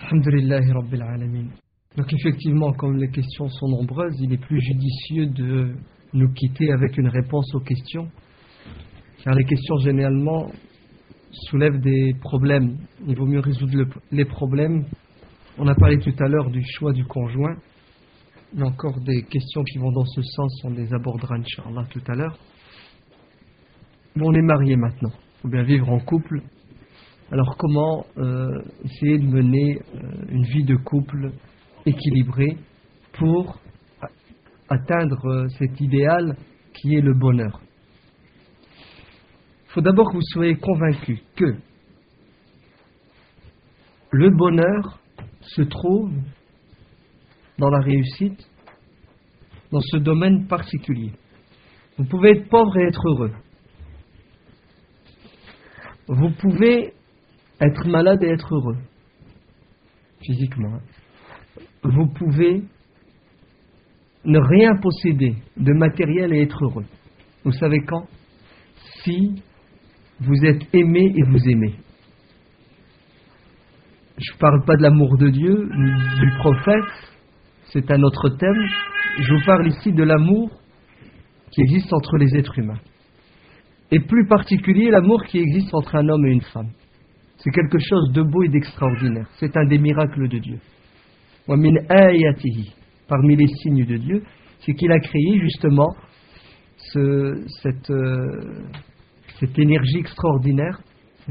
Alhamdulillahi Rabbil Alamin. Donc effectivement, comme les questions sont nombreuses, il est plus judicieux de nous quitter avec une réponse aux questions, car les questions généralement soulèvent des problèmes. Il vaut mieux résoudre les problèmes. On a parlé tout à l'heure du choix du conjoint. Il y a encore des questions qui vont dans ce sens, on les abordera Inch'Allah tout à l'heure. Bon, on est marié maintenant, il faut bien vivre en couple. Alors comment essayer de mener une vie de couple équilibrée pour atteindre cet idéal qui est le bonheur? Il faut d'abord que vous soyez convaincus que le bonheur se trouve dans la réussite, dans ce domaine particulier. Vous pouvez être pauvre et être heureux. Vous pouvez être malade et être heureux, physiquement. Vous pouvez ne rien posséder de matériel et être heureux. Vous savez quand? Si vous êtes aimé et vous aimez. Je ne parle pas de l'amour de Dieu, du prophète, c'est un autre thème. Je vous parle ici de l'amour qui existe entre les êtres humains. Et plus particulier, l'amour qui existe entre un homme et une femme. C'est quelque chose de beau et d'extraordinaire. C'est un des miracles de Dieu. Wa min ayatihi, parmi les signes de Dieu, c'est qu'il a créé justement cette énergie extraordinaire,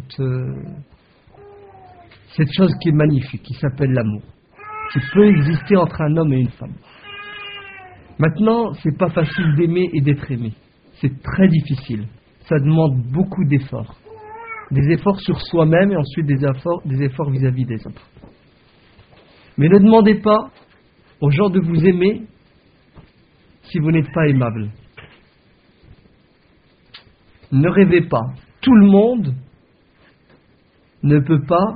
cette chose qui est magnifique, qui s'appelle l'amour, qui peut exister entre un homme et une femme. Maintenant, c'est pas facile d'aimer et d'être aimé. C'est très difficile. Ça demande beaucoup d'efforts. Des efforts sur soi-même et ensuite des efforts vis-à-vis des autres. Mais ne demandez pas aux gens de vous aimer si vous n'êtes pas aimable. Ne rêvez pas. Tout le monde ne peut pas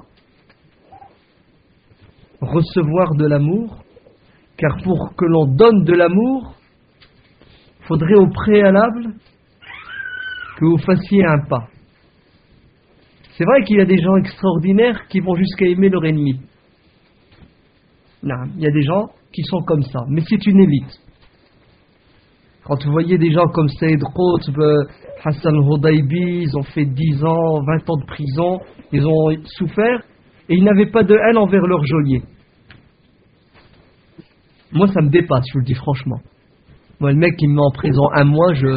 recevoir de l'amour, car pour que l'on donne de l'amour, il faudrait au préalable que vous fassiez un pas. C'est vrai qu'il y a des gens extraordinaires qui vont jusqu'à aimer leur ennemi. Non, il y a des gens qui sont comme ça, mais c'est une élite. Quand vous voyez des gens comme Saïd Qutb, Hassan Hudaybi, ils ont fait 10 ans, 20 ans de prison, ils ont souffert, et ils n'avaient pas de haine envers leur geôlier. Moi, ça me dépasse, je vous le dis franchement. Moi, le mec qui me met en prison un mois, je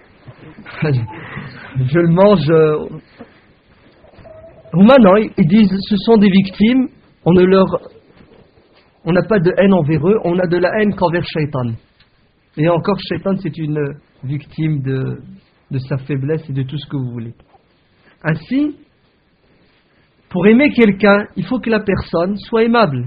le mange. Maintenant, ils disent ce sont des victimes, on n'a pas de haine envers eux, on a de la haine qu'envers Shaitan. Et encore, Shaitan, c'est une victime de sa faiblesse et de tout ce que vous voulez. Ainsi, pour aimer quelqu'un, il faut que la personne soit aimable.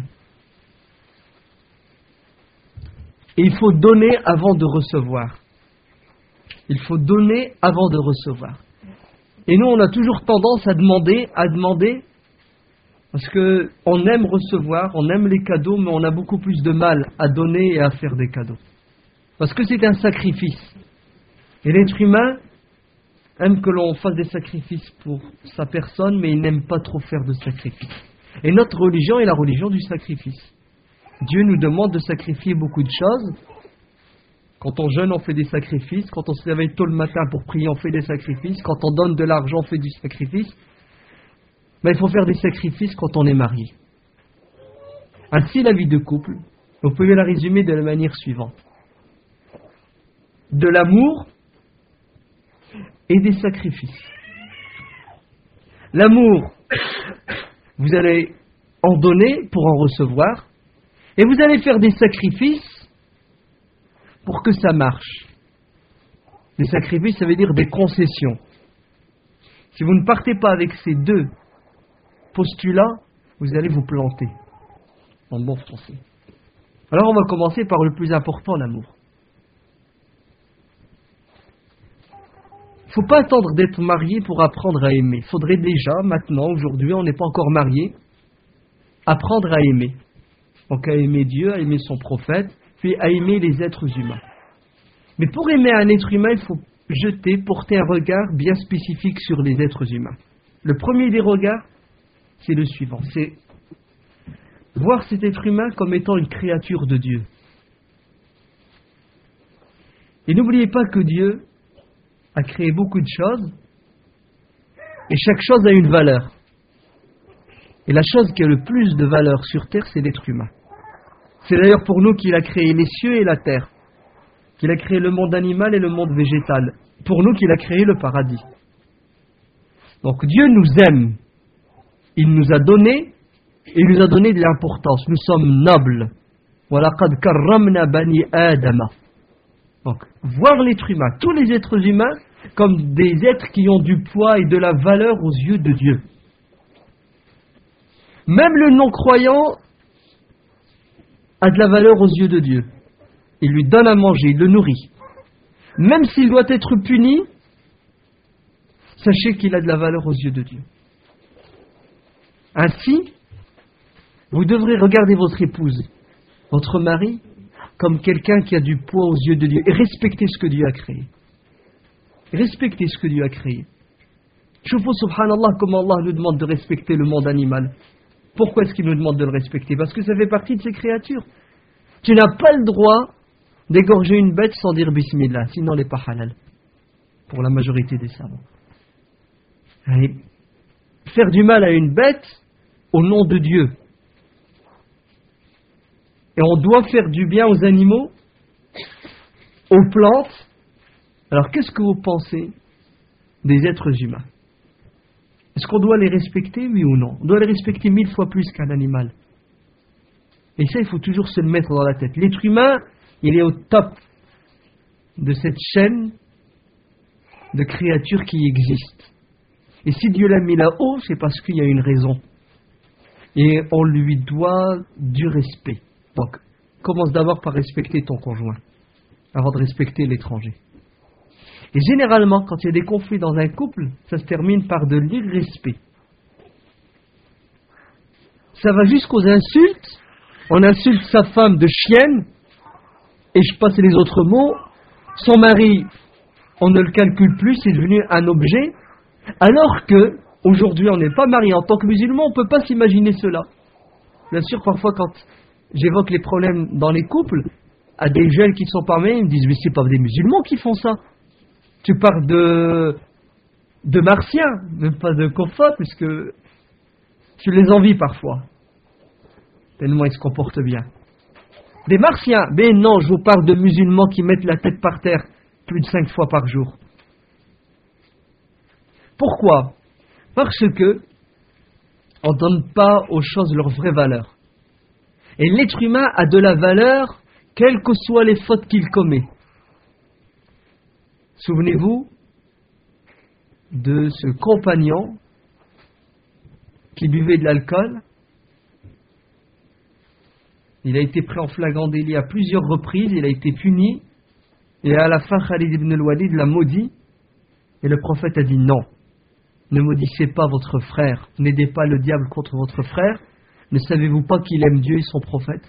Et il faut donner avant de recevoir. Il faut donner avant de recevoir. Et nous, on a toujours tendance à demander, parce qu'on aime recevoir, on aime les cadeaux, mais on a beaucoup plus de mal à donner et à faire des cadeaux. Parce que c'est un sacrifice. Et l'être humain aime que l'on fasse des sacrifices pour sa personne, mais il n'aime pas trop faire de sacrifices. Et notre religion est la religion du sacrifice. Dieu nous demande de sacrifier beaucoup de choses. Quand on jeûne, on fait des sacrifices. Quand on se réveille tôt le matin pour prier, on fait des sacrifices. Quand on donne de l'argent, on fait du sacrifice. Mais il faut faire des sacrifices quand on est marié. Ainsi, la vie de couple, vous pouvez la résumer de la manière suivante. De l'amour et des sacrifices. L'amour, vous allez en donner pour en recevoir. Et vous allez faire des sacrifices pour que ça marche. Des sacrifices, ça veut dire des concessions. Si vous ne partez pas avec ces deux postulats, vous allez vous planter. En bon français. Alors on va commencer par le plus important, l'amour. Il ne faut pas attendre d'être marié pour apprendre à aimer. Il faudrait déjà, maintenant, aujourd'hui, on n'est pas encore marié, apprendre à aimer. Donc à aimer Dieu, à aimer son prophète, puis à aimer les êtres humains. Mais pour aimer un être humain, il faut porter un regard bien spécifique sur les êtres humains. Le premier des regards, c'est le suivant. C'est voir cet être humain comme étant une créature de Dieu. Et n'oubliez pas que Dieu a créé beaucoup de choses, et chaque chose a une valeur. Et la chose qui a le plus de valeur sur terre, c'est l'être humain. C'est d'ailleurs pour nous qu'il a créé les cieux et la terre, qu'il a créé le monde animal et le monde végétal, pour nous qu'il a créé le paradis. Donc Dieu nous aime, il nous a donné, et il nous a donné de l'importance. Nous sommes nobles. وَلَقَدْ كَرَّمْنَا بَنِي آدَمَ. Donc, voir l'être humain, tous les êtres humains, comme des êtres qui ont du poids et de la valeur aux yeux de Dieu. Même le non-croyant a de la valeur aux yeux de Dieu. Il lui donne à manger, il le nourrit. Même s'il doit être puni, sachez qu'il a de la valeur aux yeux de Dieu. Ainsi, vous devrez regarder votre épouse, votre mari, comme quelqu'un qui a du poids aux yeux de Dieu. Et respecter ce que Dieu a créé. Respecter ce que Dieu a créé. Choufou, subhanallah, comment Allah nous demande de respecter le monde animal. Pourquoi est-ce qu'il nous demande de le respecter? Parce que ça fait partie de ses créatures. Tu n'as pas le droit d'égorger une bête sans dire bismillah, sinon elle n'est pas halal. Pour la majorité des savants. Et faire du mal à une bête au nom de Dieu. Et on doit faire du bien aux animaux, aux plantes. Alors qu'est-ce que vous pensez des êtres humains? Est-ce qu'on doit les respecter, oui ou non? On doit les respecter 1000 fois plus qu'un animal. Et ça, il faut toujours se le mettre dans la tête. L'être humain, il est au top de cette chaîne de créatures qui existent. Et si Dieu l'a mis là-haut, c'est parce qu'il y a une raison. Et on lui doit du respect. Donc, commence d'abord par respecter ton conjoint, avant de respecter l'étranger. Et généralement, quand il y a des conflits dans un couple, ça se termine par de l'irrespect. Ça va jusqu'aux insultes. On insulte sa femme de chienne, et je passe les autres mots. Son mari, on ne le calcule plus, c'est devenu un objet. Alors que, aujourd'hui, on n'est pas marié. En tant que musulman, on ne peut pas s'imaginer cela. Bien sûr, parfois, quand j'évoque les problèmes dans les couples, à des jeunes qui ne sont pas mariés, ils me disent « Mais c'est pas des musulmans qui font ça. Tu parles de martiens, même pas de kofa, puisque tu les envies parfois. Tellement ils se comportent bien. Des martiens, mais non, je vous parle de musulmans qui mettent la tête par terre plus de 5 fois par jour. Pourquoi? Parce que on ne donne pas aux choses leur vraie valeur. Et l'être humain a de la valeur, quelles que soient les fautes qu'il commet. Souvenez-vous de ce compagnon qui buvait de l'alcool. Il a été pris en flagrant délit à plusieurs reprises, il a été puni, et à la fin Khalid ibn al-Walid l'a maudit, et le prophète a dit non, ne maudissez pas votre frère, n'aidez pas le diable contre votre frère, ne savez-vous pas qu'il aime Dieu et son prophète?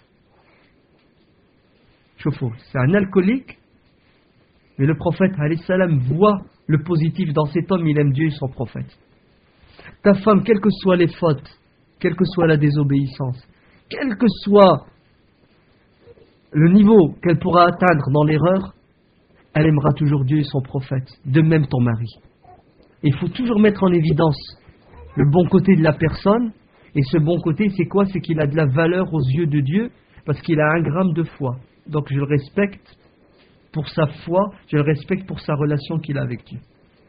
Choufou, c'est un alcoolique, mais le prophète alayhi salam voit le positif dans cet homme, il aime Dieu et son prophète. Ta femme, quelles que soient les fautes, quelle que soit la désobéissance, quel que soit le niveau qu'elle pourra atteindre dans l'erreur, elle aimera toujours Dieu et son prophète, de même ton mari. Et il faut toujours mettre en évidence le bon côté de la personne, et ce bon côté c'est quoi? C'est qu'il a de la valeur aux yeux de Dieu, parce qu'il a 1 gramme de foi. Donc je le respecte pour sa foi, je le respecte pour sa relation qu'il a avec Dieu.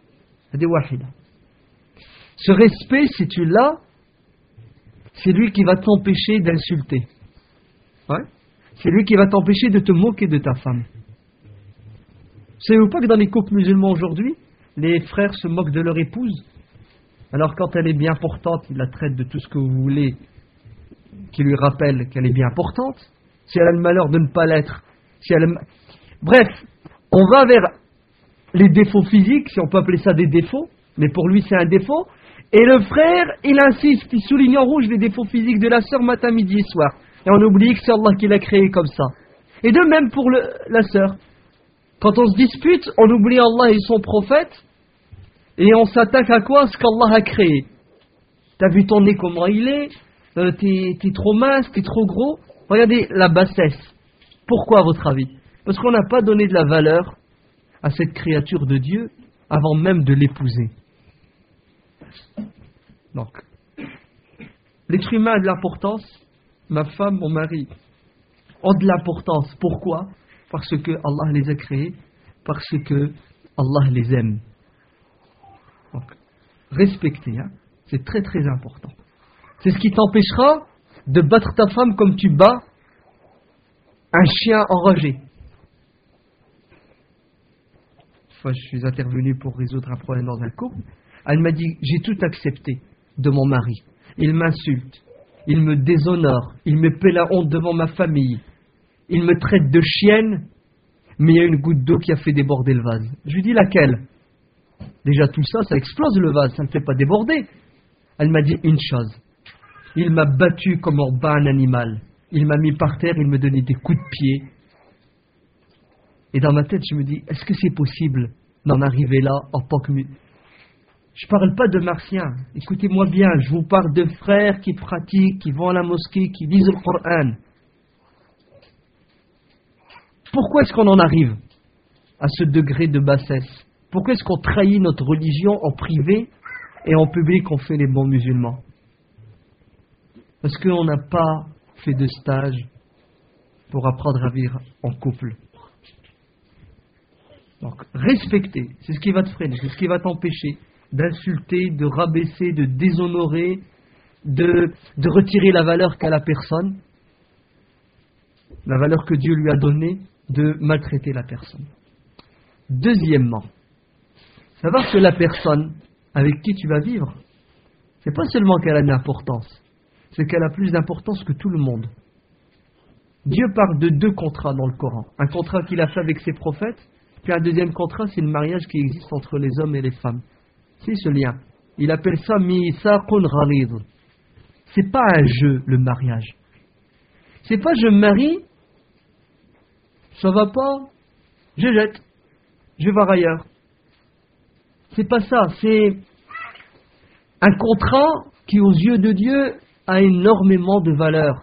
Ce respect, si tu l'as, c'est lui qui va t'empêcher d'insulter. Ouais? C'est lui qui va t'empêcher de te moquer de ta femme. Savez-vous pas que dans les couples musulmans aujourd'hui, les frères se moquent de leur épouse? Alors quand elle est bien portante, ils la traitent de tout ce que vous voulez, qui lui rappelle qu'elle est bien portante. Si elle a le malheur de ne pas l'être, si elle a... Bref, on va vers les défauts physiques, si on peut appeler ça des défauts, mais pour lui c'est un défaut. Et le frère, il insiste, il souligne en rouge les défauts physiques de la sœur matin, midi et soir. Et on oublie que c'est Allah qui l'a créé comme ça. Et de même pour la sœur. Quand on se dispute, on oublie Allah et son prophète, et on s'attaque à quoi? Ce qu'Allah a créé. T'as vu ton nez comment il est? t'es trop mince, t'es trop gros. Regardez la bassesse. Pourquoi à votre avis? Parce qu'on n'a pas donné de la valeur à cette créature de Dieu avant même de l'épouser. Donc, l'être humain a de l'importance, ma femme, mon mari ont de l'importance. Pourquoi? Parce que Allah les a créés, parce que Allah les aime. Donc, respecter, hein, c'est très très important. C'est ce qui t'empêchera de battre ta femme comme tu bats un chien enragé. Une fois, je suis intervenu pour résoudre un problème dans un couple. Elle m'a dit, j'ai tout accepté de mon mari. Il m'insulte, il me déshonore, il me paie la honte devant ma famille, il me traite de chienne, mais il y a une goutte d'eau qui a fait déborder le vase. Je lui dis laquelle? Déjà tout ça, ça explose le vase, ça ne fait pas déborder. Elle m'a dit une chose, il m'a battu comme on bat un animal. Il m'a mis par terre, il me donnait des coups de pied. Et dans ma tête, je me dis, est-ce que c'est possible d'en arriver là en tant que... Je ne parle pas de martiens, écoutez-moi bien, je vous parle de frères qui pratiquent, qui vont à la mosquée, qui lisent le Coran. Pourquoi est-ce qu'on en arrive à ce degré de bassesse? Pourquoi est-ce qu'on trahit notre religion en privé et en public on fait les bons musulmans? Parce qu'on n'a pas fait de stage pour apprendre à vivre en couple. Donc, respecter, c'est ce qui va te freiner, c'est ce qui va t'empêcher d'insulter, de rabaisser, de déshonorer, de retirer la valeur qu'a la personne, la valeur que Dieu lui a donnée, de maltraiter la personne. Deuxièmement, savoir que la personne avec qui tu vas vivre, c'est pas seulement qu'elle a de l'importance, c'est qu'elle a plus d'importance que tout le monde. Dieu parle de 2 contrats dans le Coran. Un contrat qu'il a fait avec ses prophètes, puis un deuxième contrat, c'est le mariage qui existe entre les hommes et les femmes. C'est ce lien. Il appelle ça Misaqun Ghalid. C'est pas un jeu, le mariage. C'est pas je me marie, ça va pas, je jette, je vais voir ailleurs. C'est pas ça, c'est un contrat qui, aux yeux de Dieu, a énormément de valeur.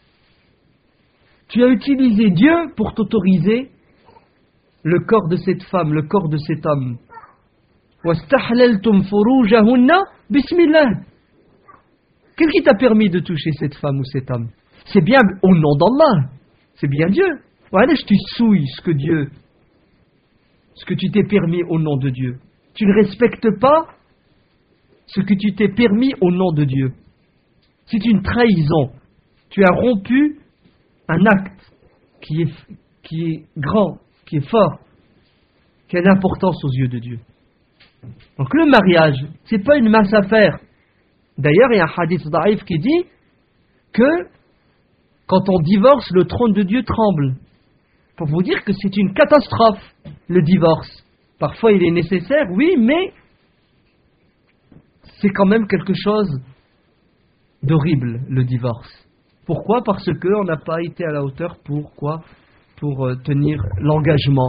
Tu as utilisé Dieu pour t'autoriser le corps de cette femme, le corps de cet homme. وَاسْتَحْلَلْتُمْ فُرُوجَهُنَّ بِسْمِ اللَّهِ. Qu'est-ce qui t'a permis de toucher cette femme ou cet homme? C'est bien au nom d'Allah. C'est bien Dieu. Voilà, je te souille ce que tu t'es permis au nom de Dieu. Tu ne respectes pas ce que tu t'es permis au nom de Dieu. C'est une trahison. Tu as rompu un acte qui est grand, qui est fort, qui a une importance aux yeux de Dieu. Donc le mariage, c'est pas une mince affaire. D'ailleurs, il y a un hadith daïf qui dit que quand on divorce, le trône de Dieu tremble. Pour vous dire que c'est une catastrophe, le divorce. Parfois il est nécessaire, oui, mais c'est quand même quelque chose d'horrible, le divorce. Pourquoi? Parce qu'on n'a pas été à la hauteur pour tenir l'engagement.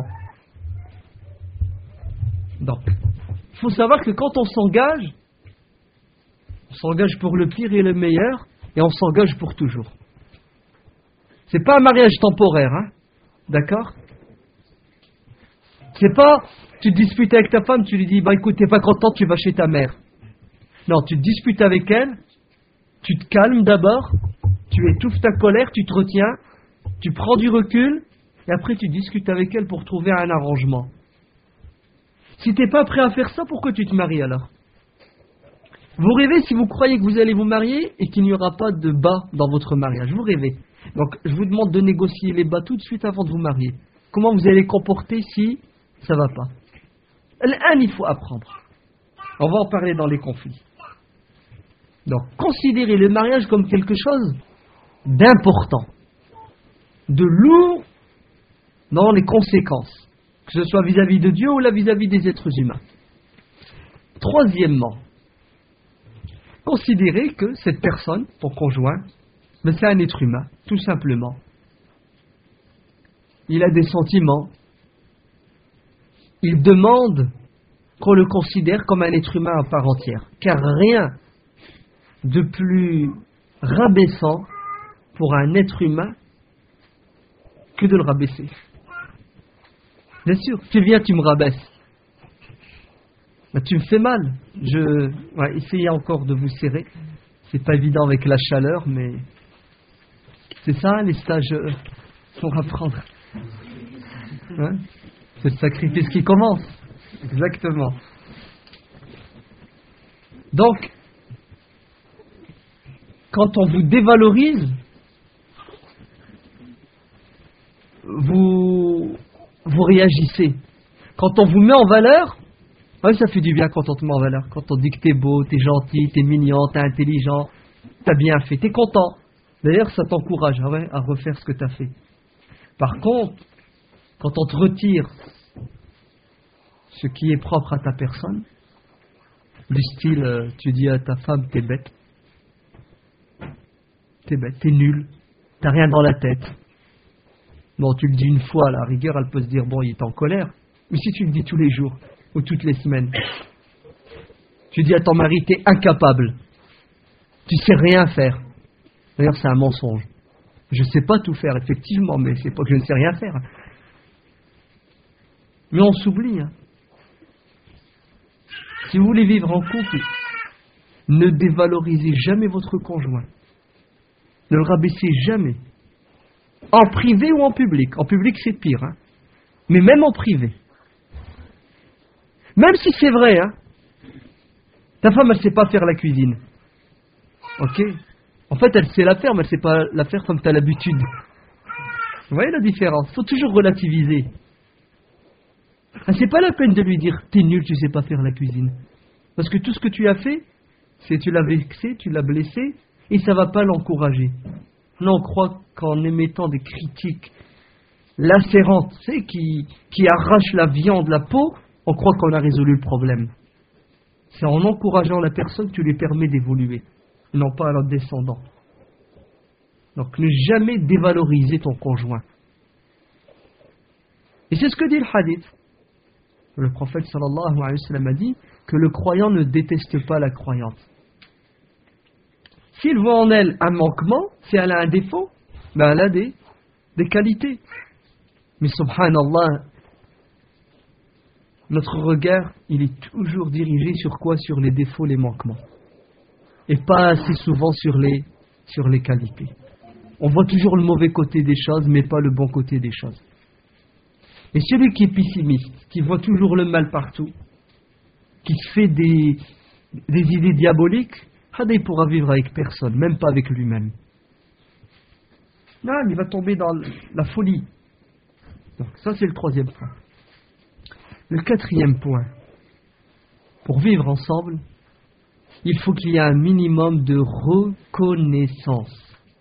Donc, il faut savoir que quand on s'engage pour le pire et le meilleur, et on s'engage pour toujours. C'est pas un mariage temporaire, hein? D'accord? C'est pas, tu te disputes avec ta femme, tu lui dis, bah écoute, t'es pas content, tu vas chez ta mère. Non, tu te disputes avec elle, tu te calmes d'abord, tu étouffes ta colère, tu te retiens, tu prends du recul, et après tu discutes avec elle pour trouver un arrangement. Si t'es pas prêt à faire ça, pourquoi tu te maries alors? Vous rêvez si vous croyez que vous allez vous marier et qu'il n'y aura pas de bas dans votre mariage. Vous rêvez. Donc je vous demande de négocier les bas tout de suite avant de vous marier. Comment vous allez comporter si ça va pas? Il faut apprendre. On va en parler dans les conflits. Donc considérez le mariage comme quelque chose d'important, de lourd dans les conséquences, que ce soit vis-à-vis de Dieu ou là vis-à-vis des êtres humains. Troisièmement, considérez que cette personne, ton conjoint, mais c'est un être humain, tout simplement. Il a des sentiments. Il demande qu'on le considère comme un être humain à part entière. Car rien de plus rabaissant pour un être humain que de le rabaisser. Bien sûr, tu viens, tu me rabaisses. Ben, tu me fais mal. Essayez encore de vous serrer. C'est pas évident avec la chaleur, mais c'est ça les stages pour apprendre. Hein? C'est le sacrifice qui commence. Exactement. Donc, quand on vous dévalorise, vous réagissez. Quand on vous met en valeur, ça fait du bien quand on te met en valeur. Quand on dit que t'es beau, t'es gentil, t'es mignon, t'es intelligent, t'as bien fait, t'es content. D'ailleurs, ça t'encourage à refaire ce que t'as fait. Par contre, quand on te retire ce qui est propre à ta personne, du style, tu dis à ta femme, t'es bête, t'es nul, t'as rien dans la tête. Bon, tu le dis une fois, à la rigueur, elle peut se dire, bon, il est en colère. Mais si tu le dis tous les jours, ou toutes les semaines, tu dis à ton mari, t'es incapable, tu sais rien faire. D'ailleurs, c'est un mensonge. Je sais pas tout faire, effectivement, mais c'est pas que je ne sais rien faire. Mais on s'oublie. Hein. Si vous voulez vivre en couple, ne dévalorisez jamais votre conjoint. Ne le rabaissez jamais. En privé ou en public. En public, c'est pire. Hein. Mais même en privé. Même si c'est vrai, hein. Ta femme, elle ne sait pas faire la cuisine. Ok. En fait, elle sait la faire, mais elle ne sait pas la faire comme tu as l'habitude. Vous voyez la différence? Il faut toujours relativiser. C'est pas la peine de lui dire t'es nul, tu sais pas faire la cuisine. Parce que tout ce que tu as fait, c'est tu l'as vexé, tu l'as blessé, et ça va pas l'encourager. Non, on croit qu'en émettant des critiques lacérantes, tu sais, qui arrachent la viande, la peau, on croit qu'on a résolu le problème. C'est en encourageant la personne que tu lui permets d'évoluer, non pas à leur descendant. Donc ne jamais dévaloriser ton conjoint. Et c'est ce que dit le hadith. Le prophète sallallahu alayhi wa sallam a dit que le croyant ne déteste pas la croyante. S'il voit en elle un manquement, si elle a un défaut, ben elle a des qualités. Mais subhanallah, notre regard, il est toujours dirigé sur quoi? Sur les défauts, les manquements. Et pas assez souvent sur les qualités. On voit toujours le mauvais côté des choses, mais pas le bon côté des choses. Et celui qui est pessimiste, qui voit toujours le mal partout, qui se fait des idées diaboliques, il pourra vivre avec personne, même pas avec lui-même. Non, il va tomber dans la folie. Donc ça, c'est le troisième point. Le quatrième point, pour vivre ensemble, il faut qu'il y ait un minimum de reconnaissance.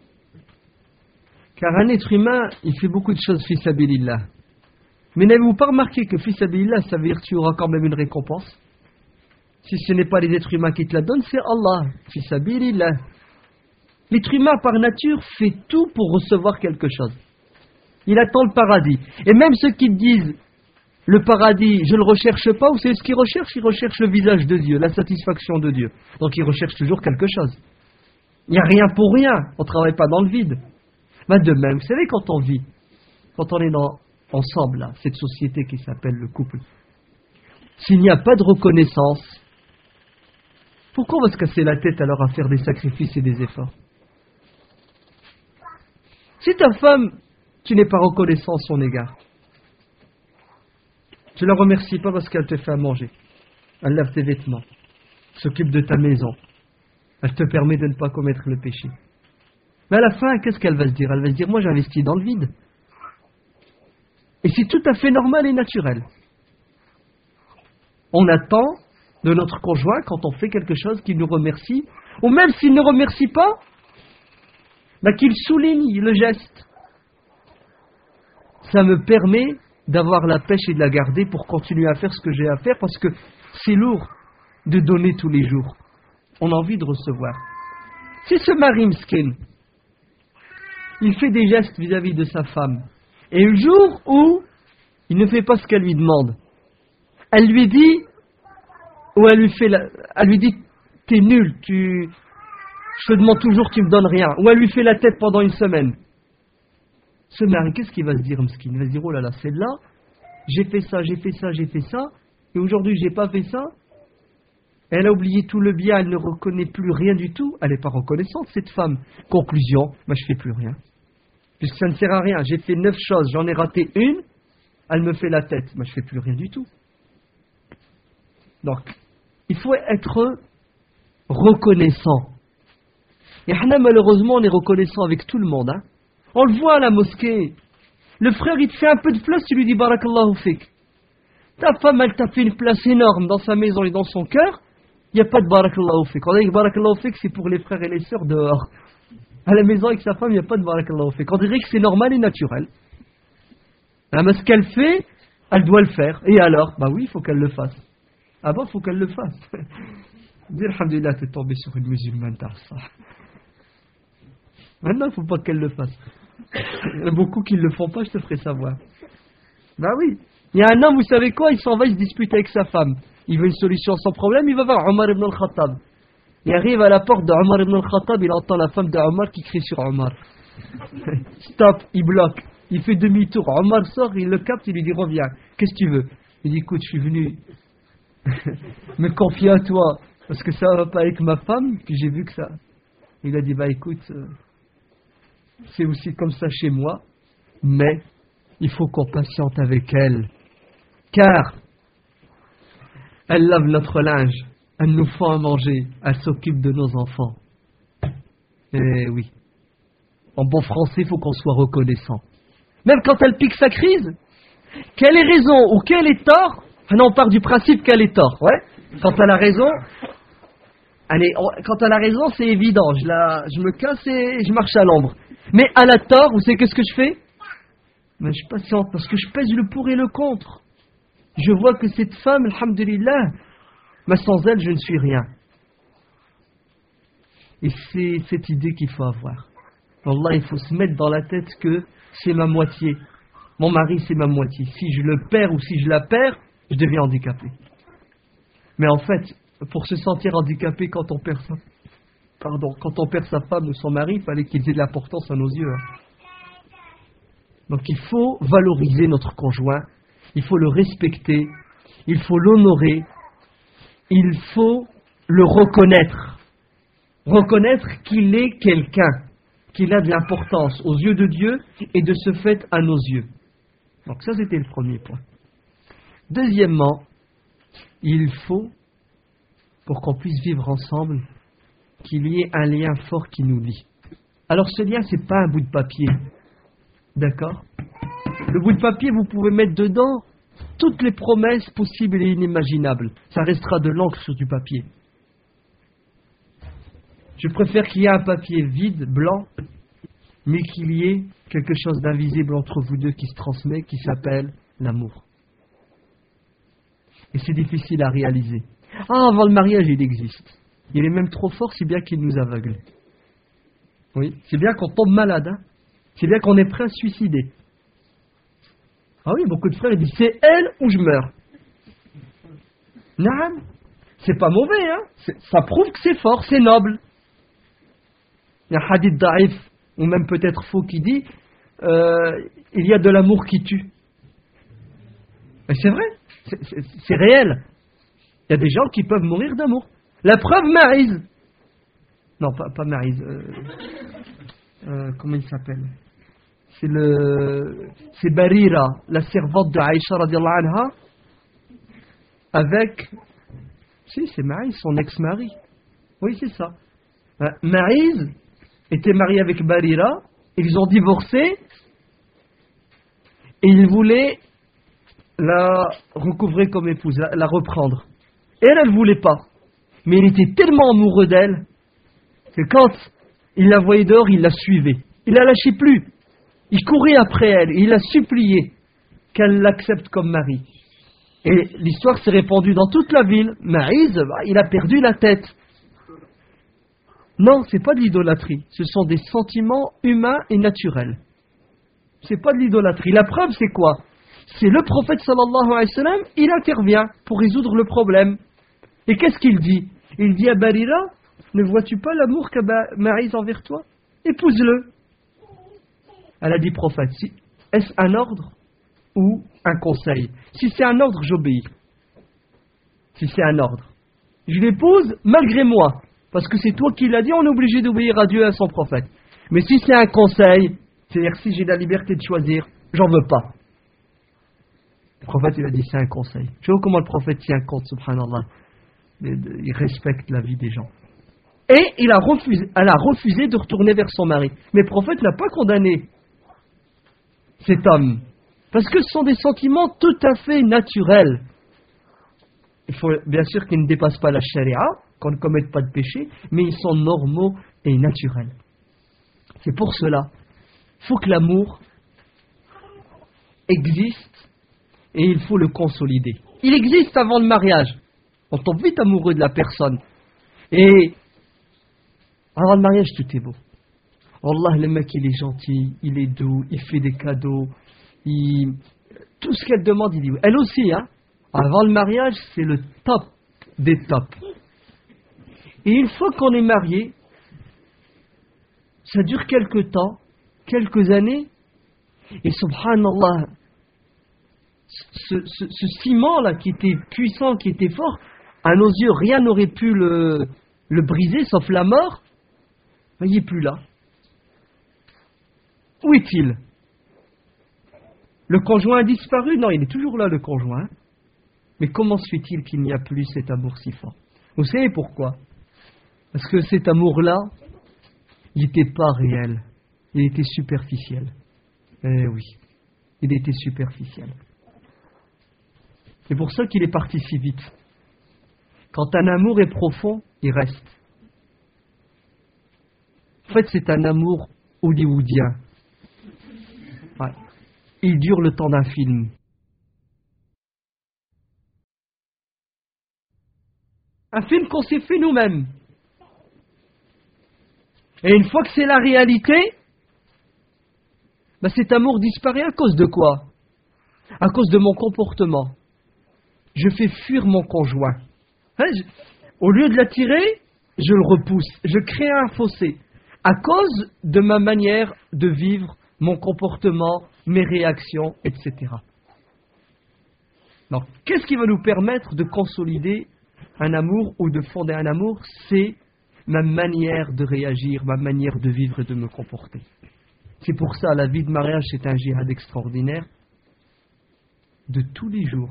Car un être humain, il fait beaucoup de choses fi sabilillah. Mais n'avez-vous pas remarqué que fi sabilillah, ça veut dire que tu auras quand même une récompense? Si ce n'est pas les êtres humains qui te la donnent, c'est Allah. Fi sabilillah. L'être humain, par nature, fait tout pour recevoir quelque chose. Il attend le paradis. Et même ceux qui disent le paradis, je ne le recherche pas, vous savez ce qu'ils recherchent? Ils recherchent le visage de Dieu, la satisfaction de Dieu. Donc ils recherchent toujours quelque chose. Il n'y a rien pour rien. On ne travaille pas dans le vide. Ben de même, vous savez, quand on vit, quand on est ensemble, là, cette société qui s'appelle le couple, s'il n'y a pas de reconnaissance, pourquoi on va se casser la tête alors à faire des sacrifices et des efforts? Si ta femme, tu n'es pas reconnaissant à son égard, tu ne la remercies pas parce qu'elle te fait à manger, elle lave tes vêtements, s'occupe de ta maison, elle te permet de ne pas commettre le péché. Mais à la fin, qu'est-ce qu'elle va se dire? Elle va se dire, moi j'investis dans le vide. Et c'est tout à fait normal et naturel. On attend de notre conjoint, quand on fait quelque chose, qu'il nous remercie, ou même s'il ne remercie pas, qu'il souligne le geste. Ça me permet d'avoir la pêche et de la garder pour continuer à faire ce que j'ai à faire, parce que c'est lourd de donner tous les jours. On a envie de recevoir. Si ce mari miskin, il fait des gestes vis-à-vis de sa femme, et le jour où il ne fait pas ce qu'elle lui demande, elle lui dit, ou elle lui dit, t'es nul, tu Je te demande toujours, tu me donnes rien. Ou elle lui fait la tête pendant une semaine. Ce mari, qu'est-ce qu'il va se dire, Mskin? Il va se dire, oh là là, celle-là, j'ai fait ça, et aujourd'hui j'ai pas fait ça. Elle a oublié tout le bien, elle ne reconnaît plus rien du tout. Elle n'est pas reconnaissante, cette femme. Conclusion, moi je fais plus rien. Puisque ça ne sert à rien. J'ai fait 9 choses, j'en ai raté une, elle me fait la tête. Moi je fais plus rien du tout. Donc, il faut être reconnaissant. Et malheureusement, on est reconnaissant avec tout le monde. Hein. On le voit à la mosquée. Le frère, il te fait un peu de place, tu lui dis Barakallahu fik. Ta femme, elle t'a fait une place énorme dans sa maison et dans son cœur. Il n'y a pas de Barakallahu fik. On dit que Barakallahu fik, c'est pour les frères et les sœurs dehors. À la maison avec sa femme, il n'y a pas de Barakallahu fik. On dirait que c'est normal et naturel. Mais ce qu'elle fait, elle doit le faire. Et alors? Bah oui, il faut qu'elle le fasse. Ah bon, il faut qu'elle le fasse. Dis alhamdulillah, t'es tombé sur une musulmane, t'as ça. Maintenant, il ne faut pas qu'elle le fasse. Il y en a beaucoup qui ne le font pas, je te ferai savoir. Bah oui. Il y a un homme, vous savez quoi? Il s'en va, il se dispute avec sa femme. Il veut une solution à son problème, il va voir Omar ibn al-Khattab. Il arrive à la porte de Omar ibn al-Khattab, il entend la femme de Omar qui crie sur Omar. Stop, il bloque. Il fait demi-tour. Omar sort, il le capte, il lui dit reviens. Qu'est-ce que tu veux? Il dit écoute, je suis venu me confier à toi parce que ça va pas avec ma femme, puis j'ai vu que ça. Il a dit bah écoute, c'est aussi comme ça chez moi, mais il faut qu'on patiente avec elle, car elle lave notre linge, elle nous fait à manger, elle s'occupe de nos enfants. Eh oui, en bon français, il faut qu'on soit reconnaissant. Même quand elle pique sa crise, qu'elle ait raison ou qu'elle ait tort, on part du principe qu'elle ait tort. Ouais. Quand elle a raison, quand elle a raison, c'est évident. Je me casse et je marche à l'ombre. Mais elle a tort, vous savez qu'est-ce que je fais? Mais je patiente parce que je pèse le pour et le contre. Je vois que cette femme, alhamdulillah, mais sans elle, je ne suis rien. Et c'est cette idée qu'il faut avoir. Wallah, il faut se mettre dans la tête que c'est ma moitié. Mon mari, c'est ma moitié. Si je le perds ou si je la perds, je deviens handicapé. Mais en fait, pour se sentir handicapé quand on perd sa femme ou son mari, il fallait qu'ils aient de l'importance à nos yeux. Donc il faut valoriser notre conjoint, il faut le respecter, il faut l'honorer, il faut le reconnaître. Reconnaître qu'il est quelqu'un, qu'il a de l'importance aux yeux de Dieu et de ce fait à nos yeux. Donc ça c'était le premier point. Deuxièmement, il faut, pour qu'on puisse vivre ensemble, qu'il y ait un lien fort qui nous lie. Alors ce lien, c'est pas un bout de papier. D'accord? Le bout de papier, vous pouvez mettre dedans toutes les promesses possibles et inimaginables. Ça restera de l'encre sur du papier. Je préfère qu'il y ait un papier vide, blanc, mais qu'il y ait quelque chose d'invisible entre vous deux qui se transmet, qui s'appelle l'amour. Et c'est difficile à réaliser. Ah, avant le mariage, il existe. Il est même trop fort, si bien qu'il nous aveugle. Oui, c'est bien qu'on tombe malade, hein. C'est bien qu'on est prêt à se suicider. Ah oui, beaucoup de frères ils disent c'est elle ou je meurs. Non, c'est pas mauvais, hein. Ça prouve que c'est fort, c'est noble. Il y a un hadith da'if, ou même peut-être faux, qui dit il y a de l'amour qui tue. Et c'est vrai, c'est réel. Il y a des gens qui peuvent mourir d'amour. La preuve, Maïz. Non, pas Maïz. Comment il s'appelle? C'est Barira, la servante de Aïcha radiallahu anha, avec, si c'est Maïz, son ex-mari. Oui, c'est ça. Maïz était marié avec Barira, ils ont divorcé, et il voulait la recouvrer comme épouse, la reprendre. Et elle ne voulait pas. Mais il était tellement amoureux d'elle que quand il la voyait dehors, il la suivait. Il la lâchait plus. Il courait après elle et il a supplié qu'elle l'accepte comme mari. Et l'histoire s'est répandue dans toute la ville. Maïz, il a perdu la tête. Non, c'est pas de l'idolâtrie. Ce sont des sentiments humains et naturels. C'est pas de l'idolâtrie. La preuve, c'est quoi? C'est le prophète sallallahu alayhi wa sallam, il intervient pour résoudre le problème. Et qu'est-ce qu'il dit? Il dit à Barira, Ne vois-tu pas l'amour que Maïs envers toi? Épouse-le. Elle a dit prophète, est-ce un ordre ou un conseil? Si c'est un ordre, j'obéis. Si c'est un ordre, je l'épouse malgré moi, parce que c'est toi qui l'as dit, on est obligé d'obéir à Dieu et à son prophète. Mais si c'est un conseil, c'est-à-dire si j'ai la liberté de choisir, j'en veux pas. Le prophète il a dit c'est un conseil. Je vois comment le prophète tient compte, subhanallah. Il respecte la vie des gens. Et elle a refusé de retourner vers son mari. Mais le prophète n'a pas condamné cet homme. Parce que ce sont des sentiments tout à fait naturels. Il faut bien sûr qu'ils ne dépassent pas la charia, qu'on ne commette pas de péché, mais ils sont normaux et naturels. C'est pour cela qu'il faut que l'amour existe et il faut le consolider. Il existe avant le mariage. On tombe vite amoureux de la personne. Et avant le mariage, tout est beau. Wallah, le mec, il est gentil, il est doux, il fait des cadeaux. Tout ce qu'elle demande, il dit oui. Elle aussi, hein. Avant le mariage, c'est le top des tops. Et une fois qu'on est marié, ça dure quelques temps, quelques années, et subhanallah, ce ciment-là qui était puissant, qui était fort, à nos yeux, rien n'aurait pu le briser, sauf la mort. Il n'est plus là. Où est-il? Le conjoint a disparu? Non, il est toujours là, le conjoint. Mais comment se fait-il qu'il n'y a plus cet amour si fort? Vous savez pourquoi? Parce que cet amour-là, il n'était pas réel. Il était superficiel. Eh oui, il était superficiel. C'est pour ça qu'il est parti si vite. Quand un amour est profond, il reste. En fait, c'est un amour hollywoodien. Ouais. Il dure le temps d'un film. Un film qu'on s'est fait nous-mêmes. Et une fois que c'est la réalité, cet amour disparaît à cause de quoi? À cause de mon comportement. Je fais fuir mon conjoint. Au lieu de l'attirer, je le repousse. Je crée un fossé. À cause de ma manière de vivre, mon comportement, mes réactions, etc. Donc, qu'est-ce qui va nous permettre de consolider un amour ou de fonder un amour? C'est ma manière de réagir, ma manière de vivre et de me comporter. C'est pour ça, la vie de mariage, c'est un djihad extraordinaire de tous les jours.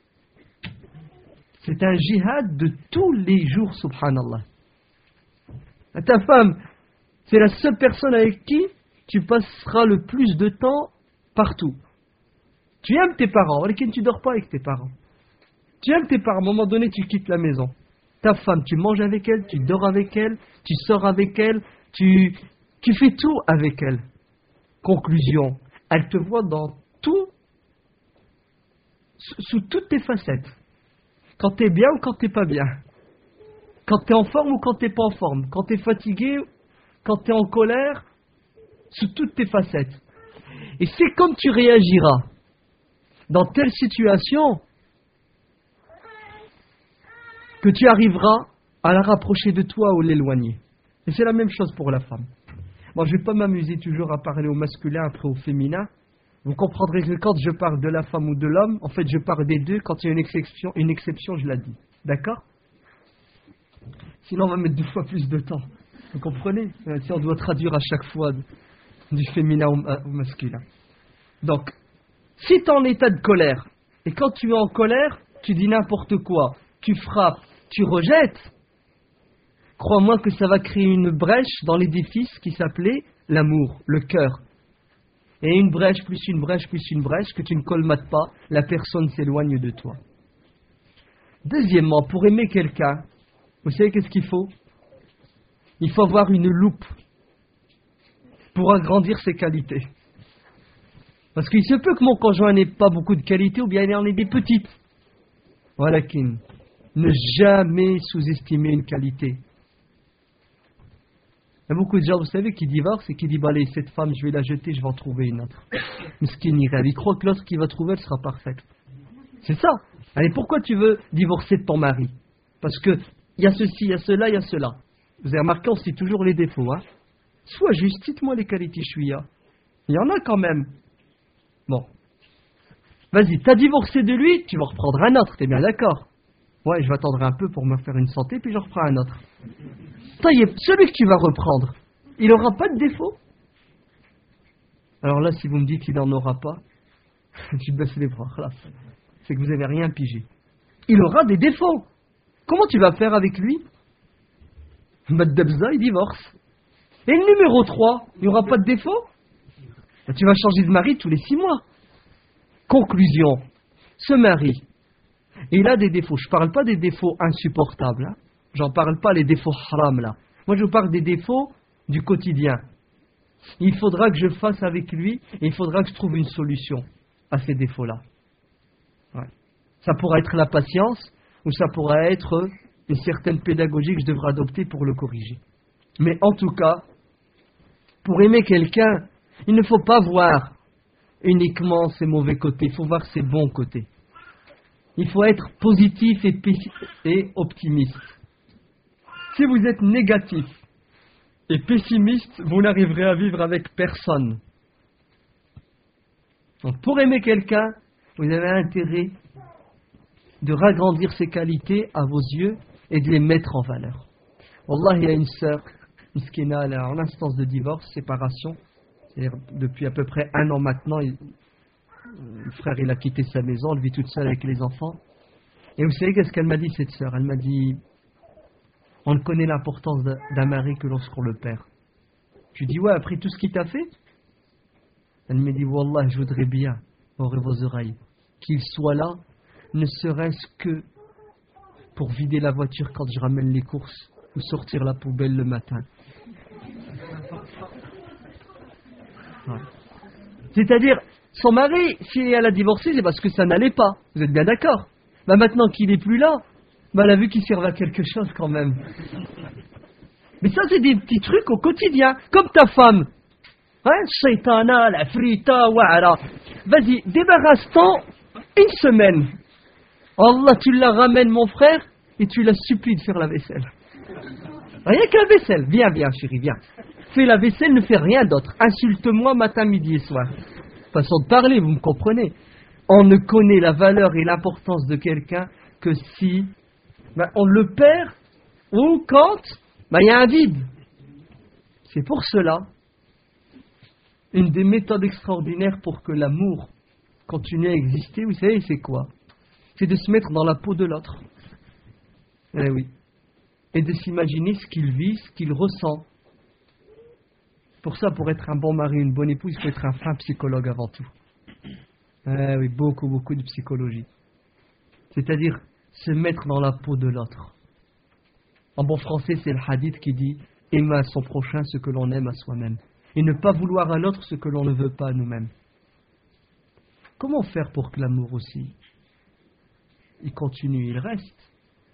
C'est un djihad de tous les jours, subhanallah. Ta femme, c'est la seule personne avec qui tu passeras le plus de temps partout. Tu aimes tes parents, mais tu ne dors pas avec tes parents. Tu aimes tes parents, à un moment donné, tu quittes la maison. Ta femme, tu manges avec elle, tu dors avec elle, tu sors avec elle, tu fais tout avec elle. Conclusion, elle te voit dans tout, sous toutes tes facettes. Quand tu es bien ou quand tu n'es pas bien. Quand tu es en forme ou quand tu n'es pas en forme. Quand tu es fatigué, quand tu es en colère, sous toutes tes facettes. Et c'est comme tu réagiras dans telle situation que tu arriveras à la rapprocher de toi ou l'éloigner. Et c'est la même chose pour la femme. Bon, je ne vais pas m'amuser toujours à parler au masculin après au féminin. Vous comprendrez que quand je parle de la femme ou de l'homme, en fait je parle des deux. Quand il y a une exception, je la dis. D'accord? Sinon on va mettre 2 fois plus de temps. Vous comprenez? Si on doit traduire à chaque fois du féminin au masculin. Donc, si tu es en état de colère, et quand tu es en colère, tu dis n'importe quoi, tu frappes, tu rejettes, crois-moi que ça va créer une brèche dans l'édifice qui s'appelait l'amour, le cœur. Et une brèche, plus une brèche, plus une brèche, que tu ne colmates pas, la personne s'éloigne de toi. Deuxièmement, pour aimer quelqu'un, vous savez qu'est-ce qu'il faut? Il faut avoir une loupe pour agrandir ses qualités. Parce qu'il se peut que mon conjoint n'ait pas beaucoup de qualités ou bien il en ait des petites. Voilà, ne jamais sous-estimer une qualité. Il y a beaucoup de gens, vous savez, qui divorcent et qui disent, allez, cette femme, je vais la jeter, je vais en trouver une autre. Miskin, il croit que l'autre qu'il va trouver, elle sera parfaite. C'est ça. Allez, pourquoi tu veux divorcer de ton mari? Parce que il y a ceci, il y a cela, il y a cela. Vous avez remarqué, on cite toujours les défauts. Hein. Sois juste, cite-moi les qualités chouïa. Il y en a quand même. Bon. Vas-y, t'as divorcé de lui, tu vas reprendre un autre, t'es bien d'accord? Ouais, je vais attendre un peu pour me faire une santé, puis je reprends un autre. Celui que tu vas reprendre, il n'aura pas de défaut? Alors là, si vous me dites qu'il n'en aura pas, tu baisses les bras. Là, c'est que vous n'avez rien pigé. Il aura des défauts. Comment tu vas faire avec lui? Maddabza, il divorce. Et le numéro 3, il n'y aura pas de défaut? Tu vas changer de mari tous les 6 mois. Conclusion, ce mari, il a des défauts. Je ne parle pas des défauts insupportables. Hein. J'en parle pas les défauts haram là. Moi, je vous parle des défauts du quotidien. Il faudra que je fasse avec lui et il faudra que je trouve une solution à ces défauts-là. Ouais. Ça pourra être la patience ou ça pourra être une certaine pédagogie que je devrais adopter pour le corriger. Mais en tout cas, pour aimer quelqu'un, il ne faut pas voir uniquement ses mauvais côtés, il faut voir ses bons côtés. Il faut être positif et optimiste. Si vous êtes négatif et pessimiste, vous n'arriverez à vivre avec personne. Donc pour aimer quelqu'un, vous avez intérêt de ragrandir ses qualités à vos yeux et de les mettre en valeur. Wallah, il y a une sœur, Miskina, elle est en instance de divorce, séparation. C'est-à-dire, depuis à peu près 1 an maintenant, le frère il a quitté sa maison, elle vit toute seule avec les enfants. Et vous savez qu'est-ce qu'elle m'a dit, cette sœur? Elle m'a dit, on ne connaît l'importance d'un mari que lorsqu'on le perd. Je lui dis, ouais, après tout ce qu'il t'a fait? Elle me dit, wallah, je voudrais bien, ouvrez vos oreilles, qu'il soit là, ne serait-ce que pour vider la voiture quand je ramène les courses ou sortir la poubelle le matin. Ouais. C'est-à-dire, son mari, si elle a divorcé, c'est parce que ça n'allait pas. Vous êtes bien d'accord? Bah maintenant qu'il n'est plus là, bah elle a vu qu'il servait à quelque chose quand même. Mais ça, c'est des petits trucs au quotidien. Comme ta femme. Hein, shaitana, la frita, wa'ala. Vas-y, débarrasse-t'en 1 semaine. Allah, tu la ramènes, mon frère, et tu la supplies de faire la vaisselle. Rien que la vaisselle. Viens, chérie, viens. Fais la vaisselle, ne fais rien d'autre. Insulte-moi matin, midi et soir. Façon de parler, vous me comprenez. On ne connaît la valeur et l'importance de quelqu'un que si on le perd ou quand il y a un vide. C'est pour cela une des méthodes extraordinaires pour que l'amour continue à exister. Vous savez, c'est quoi? C'est de se mettre dans la peau de l'autre. Eh oui. Et de s'imaginer ce qu'il vit, ce qu'il ressent. Pour ça, pour être un bon mari, une bonne épouse, il faut être un fin psychologue avant tout. Oui, beaucoup de psychologie. C'est-à-dire se mettre dans la peau de l'autre. En bon français, c'est le hadith qui dit « aimer à son prochain ce que l'on aime à soi-même » et ne pas vouloir à l'autre ce que l'on ne veut pas à nous-mêmes. Comment faire pour que l'amour aussi, il continue, il reste?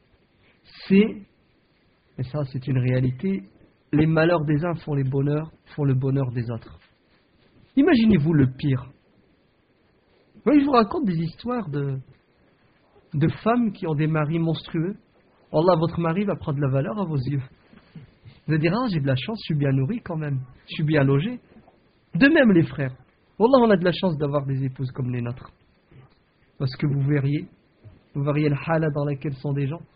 Et ça c'est une réalité, les malheurs des uns font le bonheur des autres. Imaginez-vous le pire. Moi, je vous raconte des histoires de femmes qui ont des maris monstrueux. Allah, votre mari va prendre de la valeur à vos yeux. Vous allez dire, ah, j'ai de la chance, je suis bien nourri quand même, je suis bien logé. De même les frères. Allah, on a de la chance d'avoir des épouses comme les nôtres. Parce que vous verriez le hala dans lequel sont des gens.